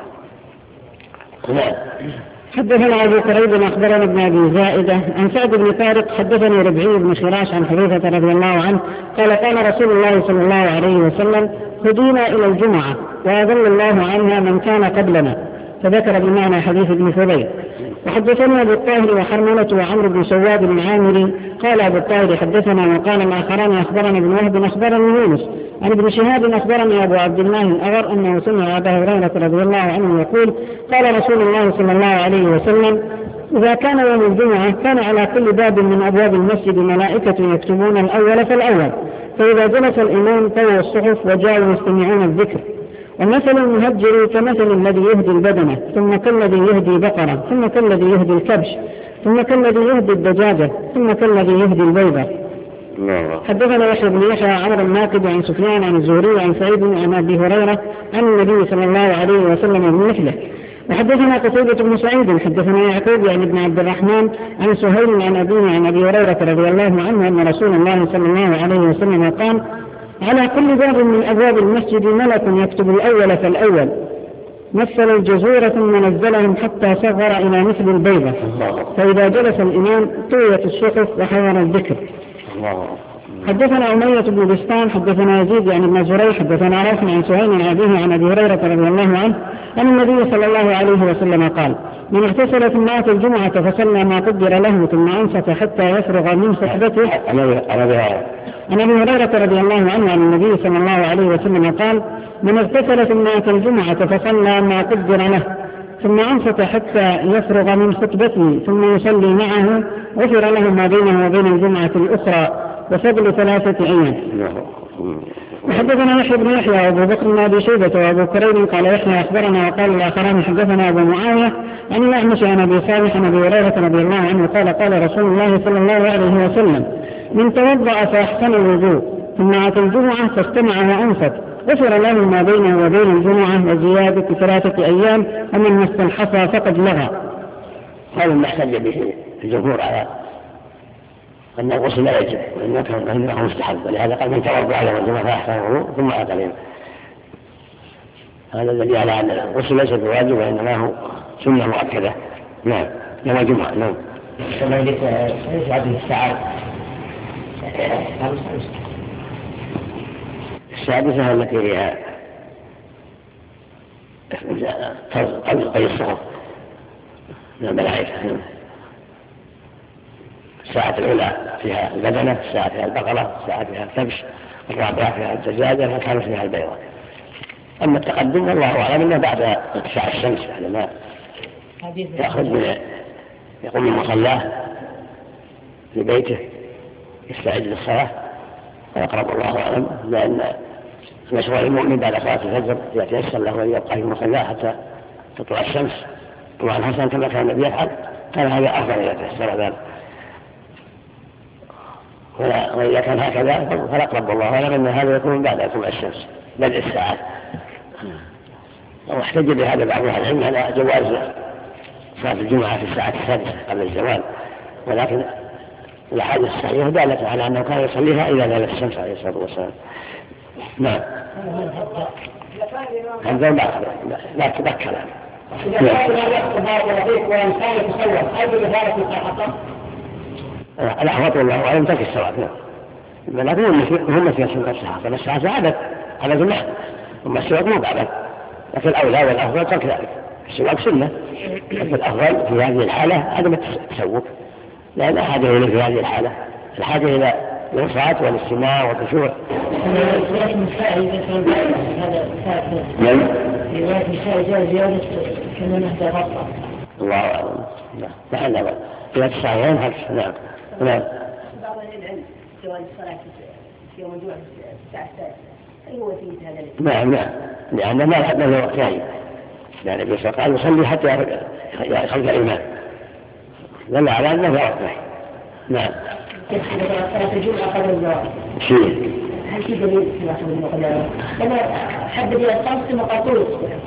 نعم. حدثنا أبو كريب أخبرنا ابن أبي زائدة عن سعد بن طارق حدثني ربعي بن خراش عن حذيفة رضي الله عنه قال قال رسول الله صلى الله عليه وسلم هدينا إلى الجمعة وأضل الله عنها من كان قبلنا، فذكر بمعنى حديث ابن فضيل. وحدثنا أبو الطاهر وحرملة وعمرو بن سواد العامري قال أبو الطاهر حدثنا وقال الآخران أخبرنا ابن وهب أخبرني يونس عن ابن شهاب أخبرني أبو عبد الله الأغر أنه سمع أبا هريرة رضي الله عنه يقول قال رسول الله صلى الله عليه وسلم إذا كان يوم الجمعة كان على كل باب من أبواب المسجد ملائكة يكتبون الأول فالأول، فإذا جلس الإمام طووا الصحف وجاءوا يستمعون الذكر. ومثل المهجر كمثل الذي يهدي البدنة ثم كالذي يهدي بقرة ثم كالذي يهدي الكبش ثم كالذي يهدي الدجاجة ثم كالذي يهدي البيضة. حدثنا يحيى بن يحيى عمرو الناقد عن سفيان عن الزهري عن سعيد عن أبي هريرة عن النبي صلى الله عليه وسلم بمثله. وحدثنا قتيبة بن سعيد حدثنا يعقوب يعني بن عبد الرحمن عن سهيل عن أبيه عن أبي هريرة رضي الله عنه أن رسول الله صلى الله عليه وسلم قال على كل باب من أبواب المسجد ملك يكتب الأول فالأول، مثل الجزورة ثم نزلهم حتى صغر إلى مثل البيضة، فإذا جلس الإمام طويت الصحف وحضر الذكر. حدثنا أمية بن بستان حدثنا يزيد يعني ابن زريع حدثنا رافع عن سهيل عن أبيه عن أبي هريرة رضي الله عنه أن النبي صلى الله عليه وسلم قال من اغتسل ثم أتى الجمعة فصلى ما قدر له ثم أنصت حتى يفرغ من صحبته. عن أبي هريرة رضي الله عنه عن النبي صلى الله عليه وسلم قال من اغتسل ثم أتى الجمعة فصلى ما قدر له ثم أنصت حتى يفرغ من خطبته ثم يصلي معه غفر له ما بينه وبين الجمعة الأخرى وفضل ثلاثة أيام. وحدثنا يحيى بن يحيى وابو بكر بن ابي شيبه وابو كريم قال يحيى اخبرنا وقال الاخران حدثنا ابو معاويه عن الاعمش عن ابي صالح عن ابي هريره رضي الله عنه قال قال رسول الله صلى الله عليه وسلم من توضأ فاحسن الوضوء ثم اتى الجمعه فاستمع وانصت غفر له ما بينه وبين الجمعه وزياده ثلاثه ايام ومن مس الحصى فقد لغى. هذا ما احتج به الجمهور على أن الغسل لا يجب وإنه مستحب، ولهذا قال من توضأ على الجمعة فأحسن الوضوء ثم أتى اليوم. هذا الذي على أن الغسل ليس بواجب وإنما هو سنة مؤكدة. نعم يوم الجمعة. نعم. السادسة التي هي قبل الصحف من الملائكة. الساعة الأولى فيها البدنة، الساعة فيها البقرة، الساعة فيها الكبش، الرابعة فيها الدجاجة، الخامسة فيها البيضة. أما التقدم الله أعلم أنه بعد ارتفاع الشمس يعني ما يأخذ من يقوم من مصلاه في بيته يستعد للصلاة ويقرب الله أعلم، لأن مشروع المؤمن بعد صلاة الفجر يتيسر له أن يبقى في مصلاه حتى تطلع الشمس. طبعا الحسن كما كان النبي يفعل كان هذا أفضل إذا تيسر ذلك، وإذا كان هكذا فلقرب الله أعلم أن هذا يكون بعد طلوع الشمس بدء الساعة. واحتج بهذا بعض أهل العلم على جواز صلاة الجمعة في الساعة السادسة قبل الزوال، ولكن الأحاديث الصحيحة دالت على أنه كان يصليها إذا زالت الشمس عليه الصلاة والسلام. نعم. هذا بعد لا تذكر إذا كان يحصل هذا الريق وإنسان يتصور هل بذلك يتحقق؟ الأحوط والله وعلم ترك السواء نعم لكن هم في السنة الصحابة الساعة عدد على جمع ثم السواق مو بعدد لكن الأولى والأفضل ترك ذلك السواق سنة لكن الأفضل في هذه الحالة عدم التسوق لأن أحد إليه في هذه الحالة الحاجة إلى الوصعات والاستماع والخشوع. رواية النساء هذا نعم. رواية النساء جاء زيادة كما نهدى غطى. الله أعلم. نعم نعم. رواية الصحيحين هكذا. نعم. نعم. بعض العلم جواز الصلاة في يوم الجمعة الساعة السادسة هل هو في هذا العلم؟ نعم نعم. لأن ما لحد له وقت ثاني. يعني النبي صلى الله عليه وسلم يصلي حتى خلف الإمام. دل على أنه لا وقت ثاني. نعم. صلاة الجمعة قبل الزواج. شيء. هل في دليل في واحد من العلماء؟ لما حدد إلى الخمس مقاطوس.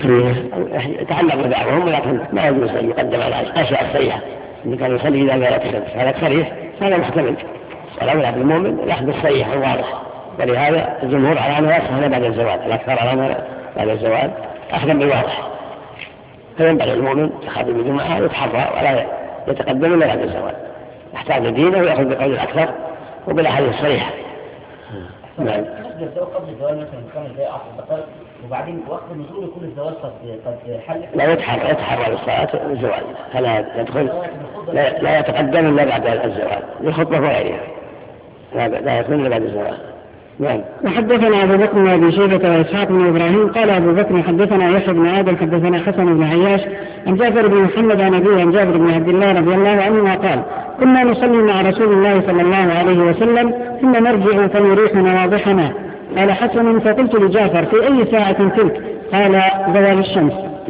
يتعلق بدعوهم ولكن ما يجوز أن يقدم على أشياء الصريحة. إن كان يصلي إذا جاءت الشمس هذا صريح هذا محتمل. ولا يلعب المؤمن يحدث صريح واضح. ولهذا الجمهور على أنه يصح بعد الزواج الأكثر على أنه بعد الزواج أخذ بالواضح. فينبغي المؤمن يخاطب الجمعة يتحرى ولا يتقدم إلا بعد الزواج. يحتاج دينه ويأخذ بقول الأكثر وبالأحاديث الصريحة. نعم. قبل الزواج مثلا كان زي عصر البقر وبعدين وقت النزول يكون الزواج قد قد حل. لا يتحرى يتحرى بالصلاة والزواج فلا يدخل لا, لا يتقدم إلا بعد الزواج للخطبة وغيرها. لا لا يكون إلا بعد الزواج. نعم. وحدثنا أبو بكر بن أبي شيبة وإسحاق بن إبراهيم قال أبو بكر حدثنا يحيى بن آدم حدثنا حسن بن عياش عن جابر بن محمد عن أبيه عن جابر بن عبد الله رضي الله عنه قال كنا نصلي مع رسول الله صلى الله عليه وسلم ثم نرجع فنريح نواضحنا. قال حسن فقلت لجعفر في أي ساعة تلك؟ قال زوال الشمس.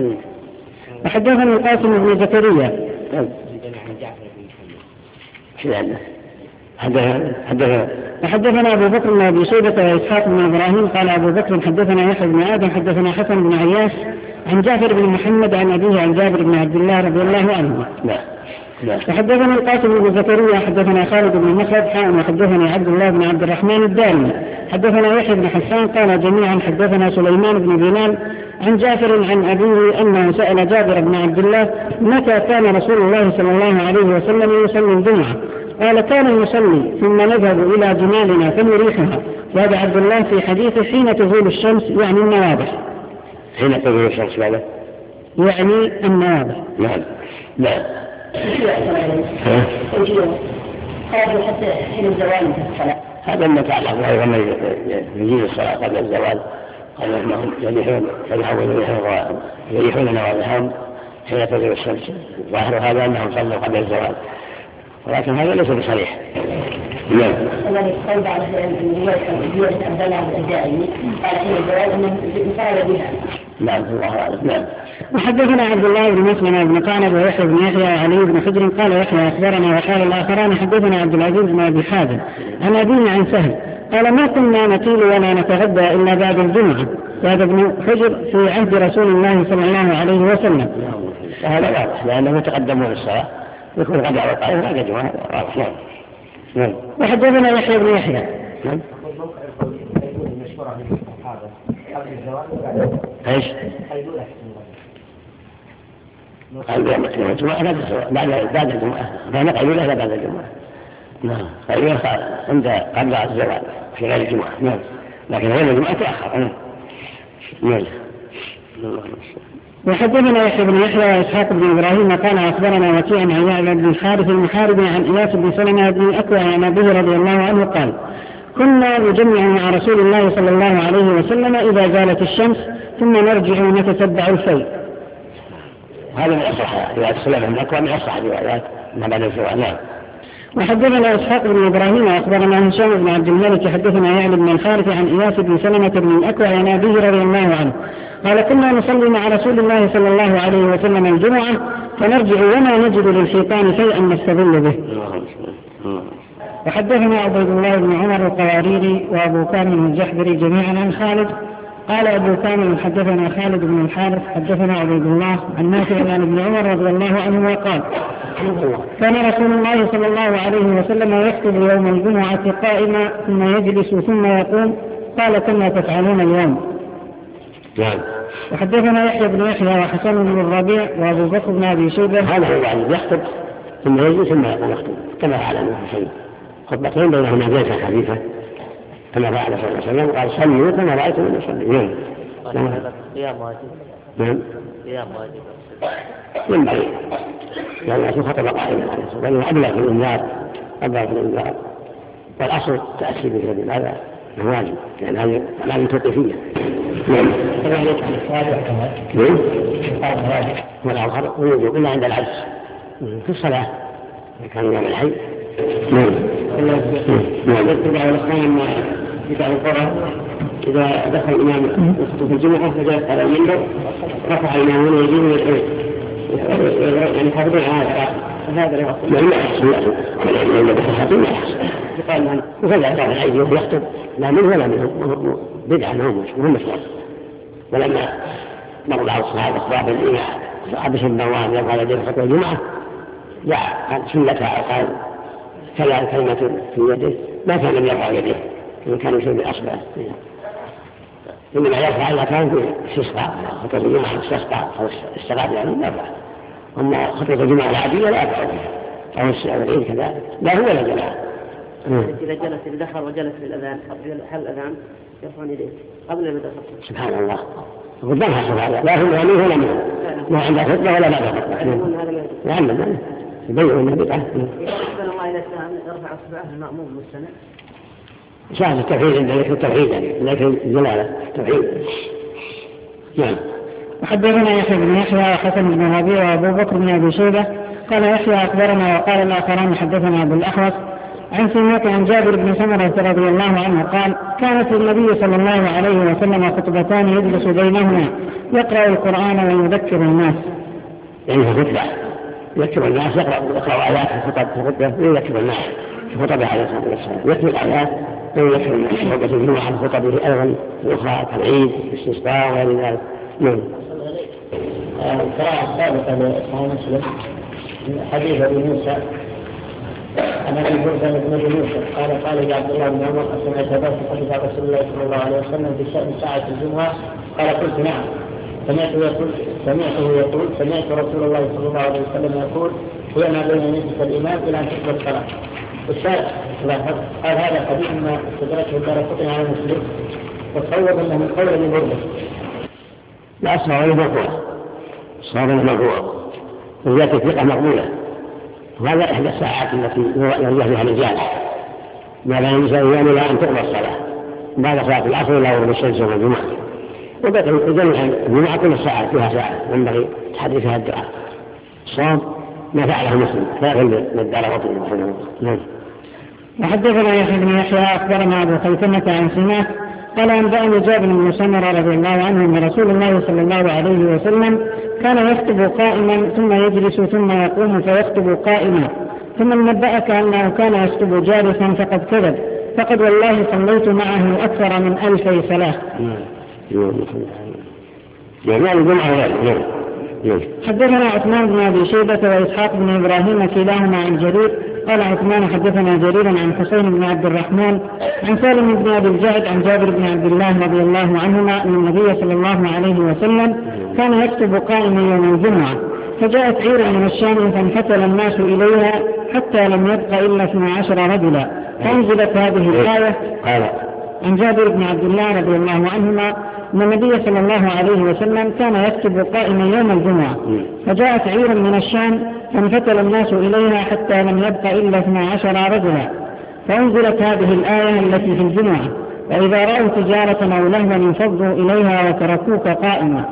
وحدثنا القاسم بن زكريا وحدثنا أبو بكر بن أبي شيبة وإسحاق بن إبراهيم قال أبو بكر حدثنا يحيى بن آدم حدثنا حسن بن عياش عن جابر بن محمد عن أبيه عن جابر بن عبد الله رضي الله عنه. وحدثنا القاسم بن زكريا حدثنا خالد بن مخلد حاء وحدثنا عبد الله بن عبد الرحمن الدارمي حدثنا يحيى بن حسان قال جميعا حدثنا سليمان بن بلال عن جابر عن أبيه أنه سأل جابر بن عبد الله متى كان رسول الله صلى الله عليه وسلم يصلي الجمعة؟ قال كان يصلي ثم نذهب إلى جمالنا فنريحها. وهذا عبد الله في حديثه حين تزول الشمس يعني النواضح. حين تزول الشمس ماذا؟ يعني النواضح. نعم نعم. حتى حين الزوال الصلاة. هذا ما تعلم أيضا يجيز الصلاة قبل الزوال قال أنهم يريحون يريحون نواضحهم حين تزول الشمس. ظاهر هذا أنهم صلوا قبل الزوال ولكن هذا ليس بصريح. نعم. الذي قال بعض رواية عبد الله بن الدائمي قال حين الزوال أنه انفرد بها. نعم الله أعلم. نعم. وحدثنا عبد الله بن مسلم بن قعنب ويحيى بن يحيى وعلي بن حجر قال يحيى أخبرنا وقال الآخران حدثنا عبد العزيز بن أبي حازم عن أبيه عن سهل قال ما كنا نطيل ولا نتغدى إلا بعد الجمعة. وهذا ابن حجر في عهد رسول الله صلى الله عليه وسلم. هذا واضح لأنه يتقدمون الصلاة يكون غدا وقائم هذا جمعة واضح. نعم. نعم. وحدثنا يحيى بن يحيى. نعم. ايش؟ قال يوم الجمعة بعد الجمعة بعد الجمعة بعد قيلولة بعد الجمعة. نعم. قيلولة عند قبل الزوال في غير الجمعة. نعم. لكن غير الجمعة تأخر. نعم. نعم. وحدثنا يحيى بن يحيى وإسحاق بن إبراهيم قال أخبرنا وكيع عن يعلى بن الحارث المحاربي عن إياس بن سلمة بن أكوع عن أبيه رضي الله عنه قال كنا نجمع مع رسول الله صلى الله عليه وسلم إذا زالت الشمس ثم نرجع نتتبع الفيء. هذا من أصح روايات سلمة بن أكوع من أصح روايات ما بعد الزوال. نعم. وحدثنا إسحاق بن إبراهيم وأخبرنا هشام بن عبد الملك حدثنا يعلى بن الحارث عن إياس بن سلمة بن الأكوع عن أبيه رضي الله عنه قال كنا نصلي مع رسول الله صلى الله عليه وسلم الجمعة فنرجع وما نجد للشيطان شيئا نستظل به. وحدثنا عبيد الله بن عمر القواريري وأبو كامل الجحدري جميعا عن خالد قال أبو كامل حدثنا خالد بن الحارث حدثنا عبيد الله عن نافع عن ابن عمر رضي الله عنه قال كان رسول الله صلى الله عليه وسلم يخطب يوم الجمعة قائما ثم يجلس ثم يقوم قال كما تفعلون اليوم. نعم. وحدثنا يحيى بن يحيى وحسن بن الربيع وابو بكر بن ابي شيبه. هذا هو يعني يخطب ثم يجلس ثم يخطب كما فعل النبي صلى الله عليه وسلم، خطبتين بينهما جلسه خفيفه كما فعل صلى الله عليه وسلم، قال صلوا كما رايتم يصلي. نعم. نعم. قيام واجب. نعم. قيام واجب. ينبغي لأن الرسول خطب قائما عليه الصلاة والسلام أبلغ في الإنذار أبلغ في الإنذار، والأصل تأسي بهذا هذا واجب لأن هذه هذه توقيفية. نعم. ولا الخرق ويوجب إلا عند العجز في الصلاة إذا كان يوم الحي. نعم. نعم. يتبع الإسلام بتاع القرى إذا دخل الإمام يخطب في الجمعة فجاء على المنبر رفع الإمام ويجيب ويدعو يعني حافظون على هذا لا يحصل. لا يحصل لا يحصل لا يحصل يقال له وكذا رفع الأيدي ويخطب لا منه ولا منه بدعة منهم مهم مشروع. ولما مر بعض الصحابة أخبار بالإيمان عبس النواب يبغى يديه خطوة الجمعة جاء سلتها قال كلا كلمة في يده ما كان يرفع يده إن كان يشير بأصبعه إنما يرفع إذا كان في استسقاء خطوة الجمعة استسقاء أو السقاء يعني يرفع، أما خطوة الجمعة العادية لا يرفع أو العيد كذلك لا هو ولا جماعة. إذا جلس إذا دخل وجلس للأذان قبل حل الأذان يرفع يديه قبل بدء الخطبة. سبحان الله قدام حسب هذا لا هو يعني ولا منه لا عند خطبة ولا بعد خطبة لعل يبين أنه بدعة. يقبل الله إلى السلام يرفع أصبعه المأموم مستمع. شاهد التوحيد عند ذلك التوحيد لكن جلالة التوحيد. نعم. وحدثنا يحيى بن يحيى وحسن بن ربيع وابو بكر بن ابي شيبه قال يحيى اخبرنا وقال الاخران حدثنا ابو الاحوص عن سمعت عن جابر بن سمرة رضي الله عنه قال كانت النبي صلى الله عليه وسلم خطبتان يجلس بينهما يقرأ القرآن ويذكر الناس. يعني في خطبة يذكر الناس يقرأ يقرأ آيات في خطبة في خطبة ويذكر الناس في خطبة عليه الصلاة والسلام يذكر الآيات ويذكر الناس في خطبة الجمعة عن خطبه أيضا الأخرى كالعيد الاستسقاء وغير ذلك. نعم. القراءة السابقة لصحيح مسلم حديث أبي موسى عن أبي برزة بن أبي موسى قال قال عبد الله بن عمر سمعت أبا حديث رسول الله صلى الله عليه وسلم بشأن ساعة الجمعة قال قلت نعم سمعته يقول سمعته يقول سمعت رسول الله صلى الله عليه وسلم يقول هي ما بين نجس الإمام إلى أن تقبل الصلاة. والشاهد قال هذا الحديث ما استدركه الدارقطني على مسلم وتصور أنه من قول ابن برزة. لا أصلا ولا مرفوع صار مرفوع وذات الثقة مقبولة. وهذا إحدى الساعات التي يرجع فيها الرجال ما بين نجس الإمام إلى أن تقبل الصلاة بعد صلاة العصر إلى غروب الشمس يوم الجمعة. وبدأ جميع الجمعة كل ساعة فيها ساعة ينبغي تحدي فيها الدعاء. الصوم ما فعله مسلم فاعل للدارقطني رحمه الله. نعم. وحدثنا يحيى بن يحيى اخبرنا ابو خيثمة عن سماك قال انبأني جابر بن سمرة رضي الله عنه ان رسول الله صلى الله عليه وسلم كان يخطب قائما ثم يجلس ثم يقوم فيخطب قائما ثم نبأك انه كان يخطب جالسا فقد كذب فقد والله صليت معه اكثر من ألف صلاة. جميع الجمعة. حدثنا عثمان بن أبي شيبة وإسحاق بن إبراهيم كلاهما عن جرير قال عثمان حدثنا جرير عن حسين بن عبد الرحمن عن سالم بن أبي الجعد عن جابر بن عبد الله رضي الله عنهما أن النبي صلى الله عليه وسلم كان يكتب قائما يوم الجمعة فجاءت عير من الشام فانفتل الناس إليها حتى لم يبق إلا اثنا عشر رجلا فأنزلت هذه الآية عن جابر بن عبد الله رضي الله عنهما أن النبي صلى الله عليه وسلم كان يكتب قائما يوم الجمعة فجاءت عير من الشام فانفتل الناس إليها حتى لم يبق إلا اثنا عشر رجلا فأنزلت هذه الآية التي في الجمعة وإذا رأوا تجارة أو لهوا انفضوا إليها وتركوك قائما.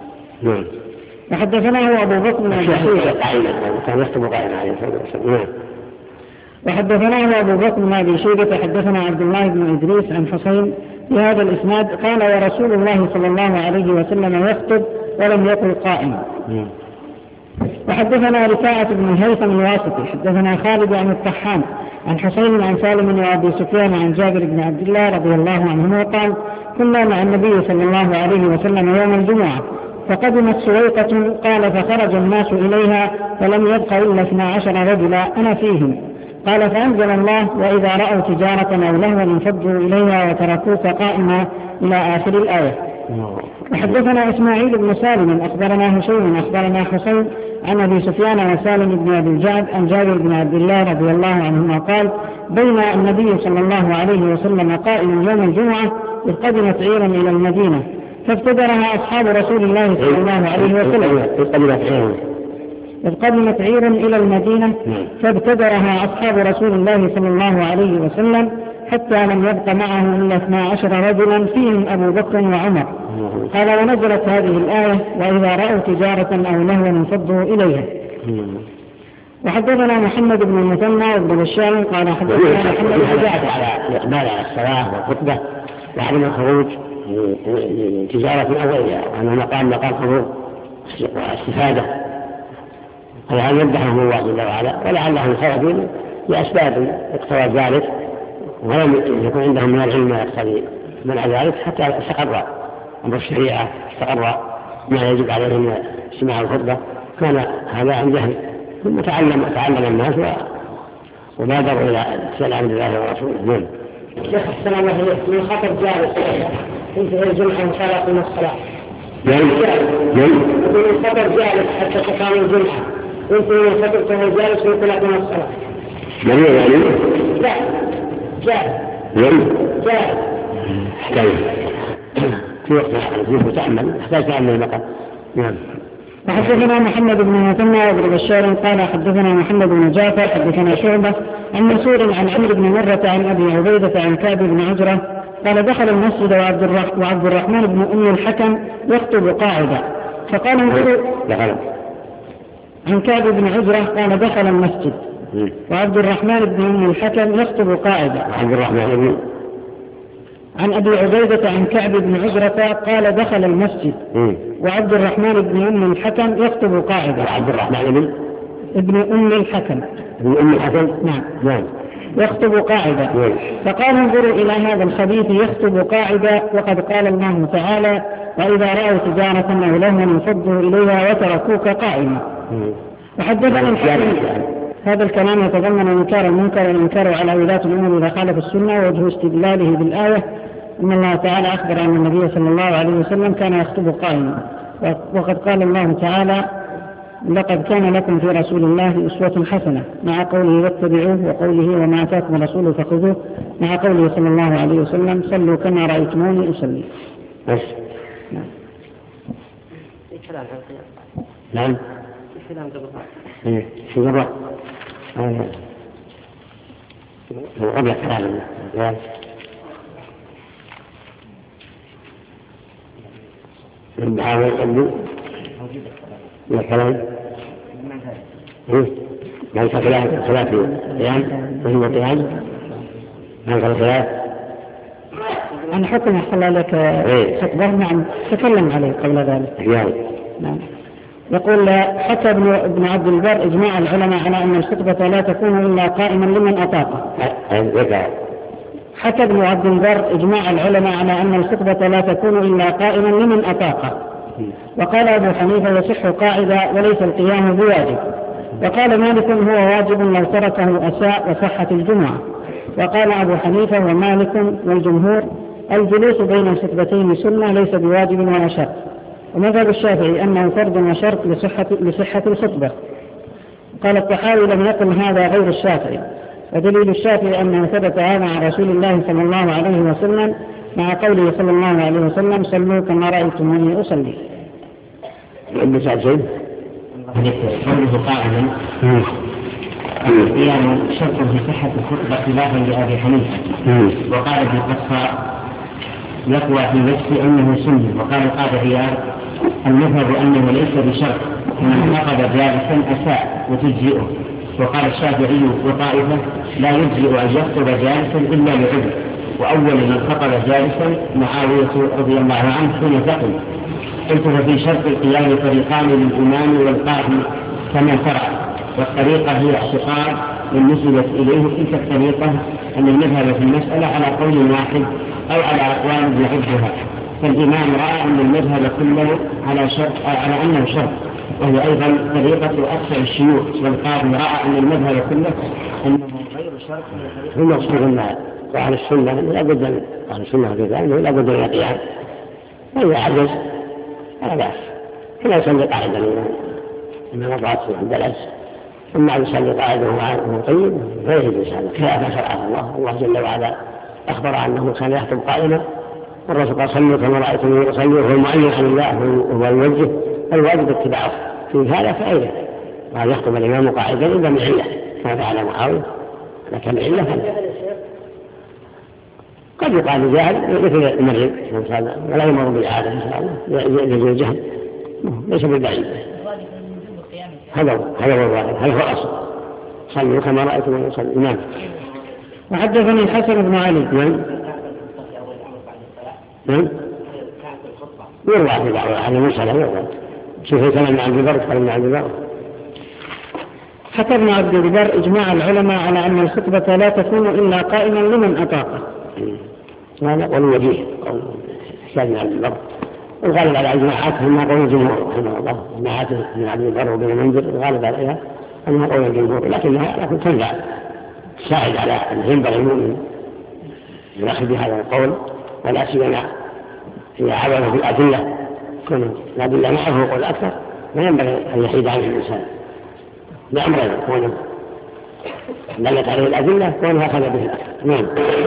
وحدثناه أبو بكر بن أبي شيبة كان يكتب قائما عليه الصلاة والسلام. وحدثناه أبو بكر بن أبي شيبة حدثنا عبد الله بن إدريس عن حسين بهذا الإسناد قال ورسول الله صلى الله عليه وسلم يخطب ولم يقل قائما. وحدثنا رفاعة بن الهيثم الواسطي حدثنا خالد عن الطحان عن حسين عن سالم وأبي سفيان عن جابر بن عبد الله رضي الله عنهما قال كنا مع النبي صلى الله عليه وسلم يوم الجمعة فقدمت سويقة قال فخرج الناس إليها فلم يبق إلا اثنا عشر رجلا أنا فيهم قال فأنزل الله وإذا رأوا تجارة أو لهوا انفضوا إليها وتركوك قائما إلى آخر الآية. وحدثنا إسماعيل بن سالم أخبرنا هشيم أخبرنا حسين عن أبي سفيان وسالم بن أبي الجعد عن جابر بن عبد الله رضي الله عنهما قال بين النبي صلى الله عليه وسلم قائم يوم الجمعة إذ قدمت عيرا إلى المدينة فابتدرها أصحاب رسول الله صلى الله عليه وسلم إذ قدمت عيرا إلى المدينة فابتدرها أصحاب رسول الله صلى الله عليه وسلم حتى لم يبق معه إلا اثنا عشر رجلا فيهم أبو بكر وعمر. قال ونزلت هذه الآية وإذا رأوا تجارة أو لهوا انفضوا إليها. وحدثنا محمد بن المثنى وابن بشار قال حدثنا محمد بن جعفر على الإقبال على الصلاة والخطبة وعدم الخروج تجارة أو غيرها، أنه مقام مقام حضور واستفادة، ولعل يمدحهم الله جل وعلا ولعلهم خرجوا لأسباب اقتضى ذلك ولم يكن عندهم من العلم ما يقتضي منع ذلك حتى استقر أمر الشريعة، استقر ما يجب عليهم من استماع الخطبة، كان هذا عن جهل. ثم تعلم تعلم الناس وبادروا إلى سأل عبد الله ورسوله. نعم. شيخ السلام عليكم من خطر جالس كنت في الجمعة وصلاة من الصلاة. نعم. نعم. من خطر جالس حتى تقام الجمعة كنت من خطر جالس وصلاة من الصلاة. مريض يعني؟ لا. جالس. نعم. جالس. طيب. في وقت الحديث وتأمل احتاج تأمل المقام. نعم. وحدثنا محمد بن مثنى وابن بشار قال حدثنا محمد بن جعفر حدثنا شعبة عن منصور عن عمرو بن مرة عن أبي عبيدة عن كعب بن عجرة قال دخل المسجد وعبد, الرح... وعبد الرحمن بن أم الحكم يخطب قاعدا فقال انظروا عن كعب بن عجرة قال دخل المسجد وعبد الرحمن بن أم الحكم يخطب قاعدا عبد الرحمن بن عن أبي عبيدة عن كعب بن عجرة قال دخل المسجد وعبد الرحمن بن أم الحكم يخطب قاعدا. عبد الرحمن بن ابن أم الحكم ابن أم الحكم نعم نعم يخطب قاعدا. فقال انظروا إلى هذا الخبيث يخطب قاعدا وقد قال الله تعالى وإذا رأوا تجارة أو لهوا انفضوا إليها وتركوك قائما. وحدثنا الحكيم هذا الكلام يتضمن انكار المنكر والانكار على ولاة الامور اذا خالف السنه ووجه استدلاله بالايه ان الله تعالى اخبر ان النبي صلى الله عليه وسلم كان يخطب قائما وقد قال الله تعالى لقد كان لكم في رسول الله اسوة حسنه مع قوله واتبعوه وقوله وما اتاكم الرسول فخذوه مع قوله صلى الله عليه وسلم صلوا كما رايتموني اصلي. نعم. ايه شو قبل هو قبل كلام الله من بحاول قبل الكلام ايه ما يصح خلاف خلاف قيام وهو قيام ما يصح خلاف عن حكم صلى لك خطبه نعم تكلم عليه قبل ذلك. نعم. يقول حتى ابن ابن عبد البر اجماع العلماء على ان الخطبه لا تكون الا قائما لمن اطاقه. حتى ابن عبد البر اجماع العلماء على ان الخطبه لا تكون الا قائما لمن اطاقه. وقال ابو حنيفه يصح قاعده وليس القيام بواجب. وقال مالك هو واجب لو تركه اساء وصحت الجمعه. وقال ابو حنيفه ومالك والجمهور الجلوس بين الخطبتين سنه ليس بواجب ولا شرط. ومذهب الشافعي أنه فرض وشرط لصحة, لصحة الخطبة. قال الطحاوي لم يقل هذا غير الشافعي ودليل الشافعي أنه ثبت هذا عن رسول الله صلى الله عليه وسلم مع قوله صلى الله عليه وسلم صلوا كما رأيتموني أصلي. قوله قائما القيام شرط في صحة الخطبة خلافا لأبي حنيفة وقال ابن قصار يقوى في نفسه أنه سنة. وقال القاضي عياض المذهب أنه ليس بشرط من نقض جالسا أساء وتجزئه. وقال الشافعي وطائفة لا يجزئ أن يخطب جالسا إلا لعذر. وأول من خطب جالسا معاوية رضي الله عنه حين ثقل قلت ففي شرط القيام طريقان للإمام والقاضي كما ترى والطريقة هي اعتقاد من نسبت إليه تلك الطريقة أن المذهب في المسألة على قول واحد أو على أقوال يعدها. فالإمام رأى أن المذهب كله على شرط على أنه شرط وهي أيضا طريقة أكثر الشيوخ. والقاضي رأى أن المذهب كله أنه غير شرط. ثم يصير أن أهل السنة لا بد أهل السنة في ذلك لا بد من القيام فإذا عجز فلا بأس، فلا يصلي قاعدا إنما وضعت عند العجز، أما أن يصلي قاعدا وهو طيب فيجب يصلي خلاف شرعه الله. الله جل وعلا أخبر أنه كان يخطب قائما، والرسول قال صلوا كما رأيتموني أصلي، وهو معين عن الله وهو يوجه، الواجب اتباعه في هذا فائدة، وأن يخطب الإمام قاعدا إلا من علة كما فعل معاوية، لكن علة فلا. قد يقال جاهل مثل المريض ولا يمر بالعادة إن شاء الله يجوز الجهل، ليس بالبعيد. هذا هذا هو الواجب، هذا هو الأصل. صلوا كما رأيتموني أصلي. نعم. وحدثني الحسن بن علي. نعم. نعم. يروى في بعض على مسألة يروى. شوفوا كلام عبد البر كلام عبد البر. حكى ابن عبد البر إجماع العلماء على أن الخطبة لا تكون إلا قائما لمن أطاقه. هذا قول وجيه، قول حساب بن عبد البر. الغالب على إجماعاتهم ما قول الجمهور رحمه الله، إجماعات ابن عبد البر وابن المنذر الغالب عليها أنها قول الجمهور، لكنها لكن تنفع تساعد على أن ينبغي المؤمن يأخذ بهذا القول، ولا سيما إذا عبر في الأدلة كن الأدلة معه قول أكثر، ما ينبغي أن يحيد عنه الإنسان لأمرين، كونه دلت عليه الأدلة كونها أخذ به الأكثر. نعم.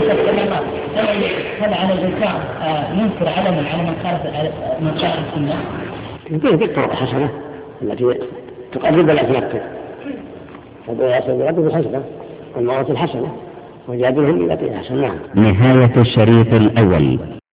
هل على الإنكار ينكر علما على من خالف من خالف السنة؟ يمكن في الطرق حسنة التي تقرب لا تنكر، فبقى يسأل بالحسنة والموت الحسنة وجادلهم التي أحسن. نعم. نهاية الشريط الأول.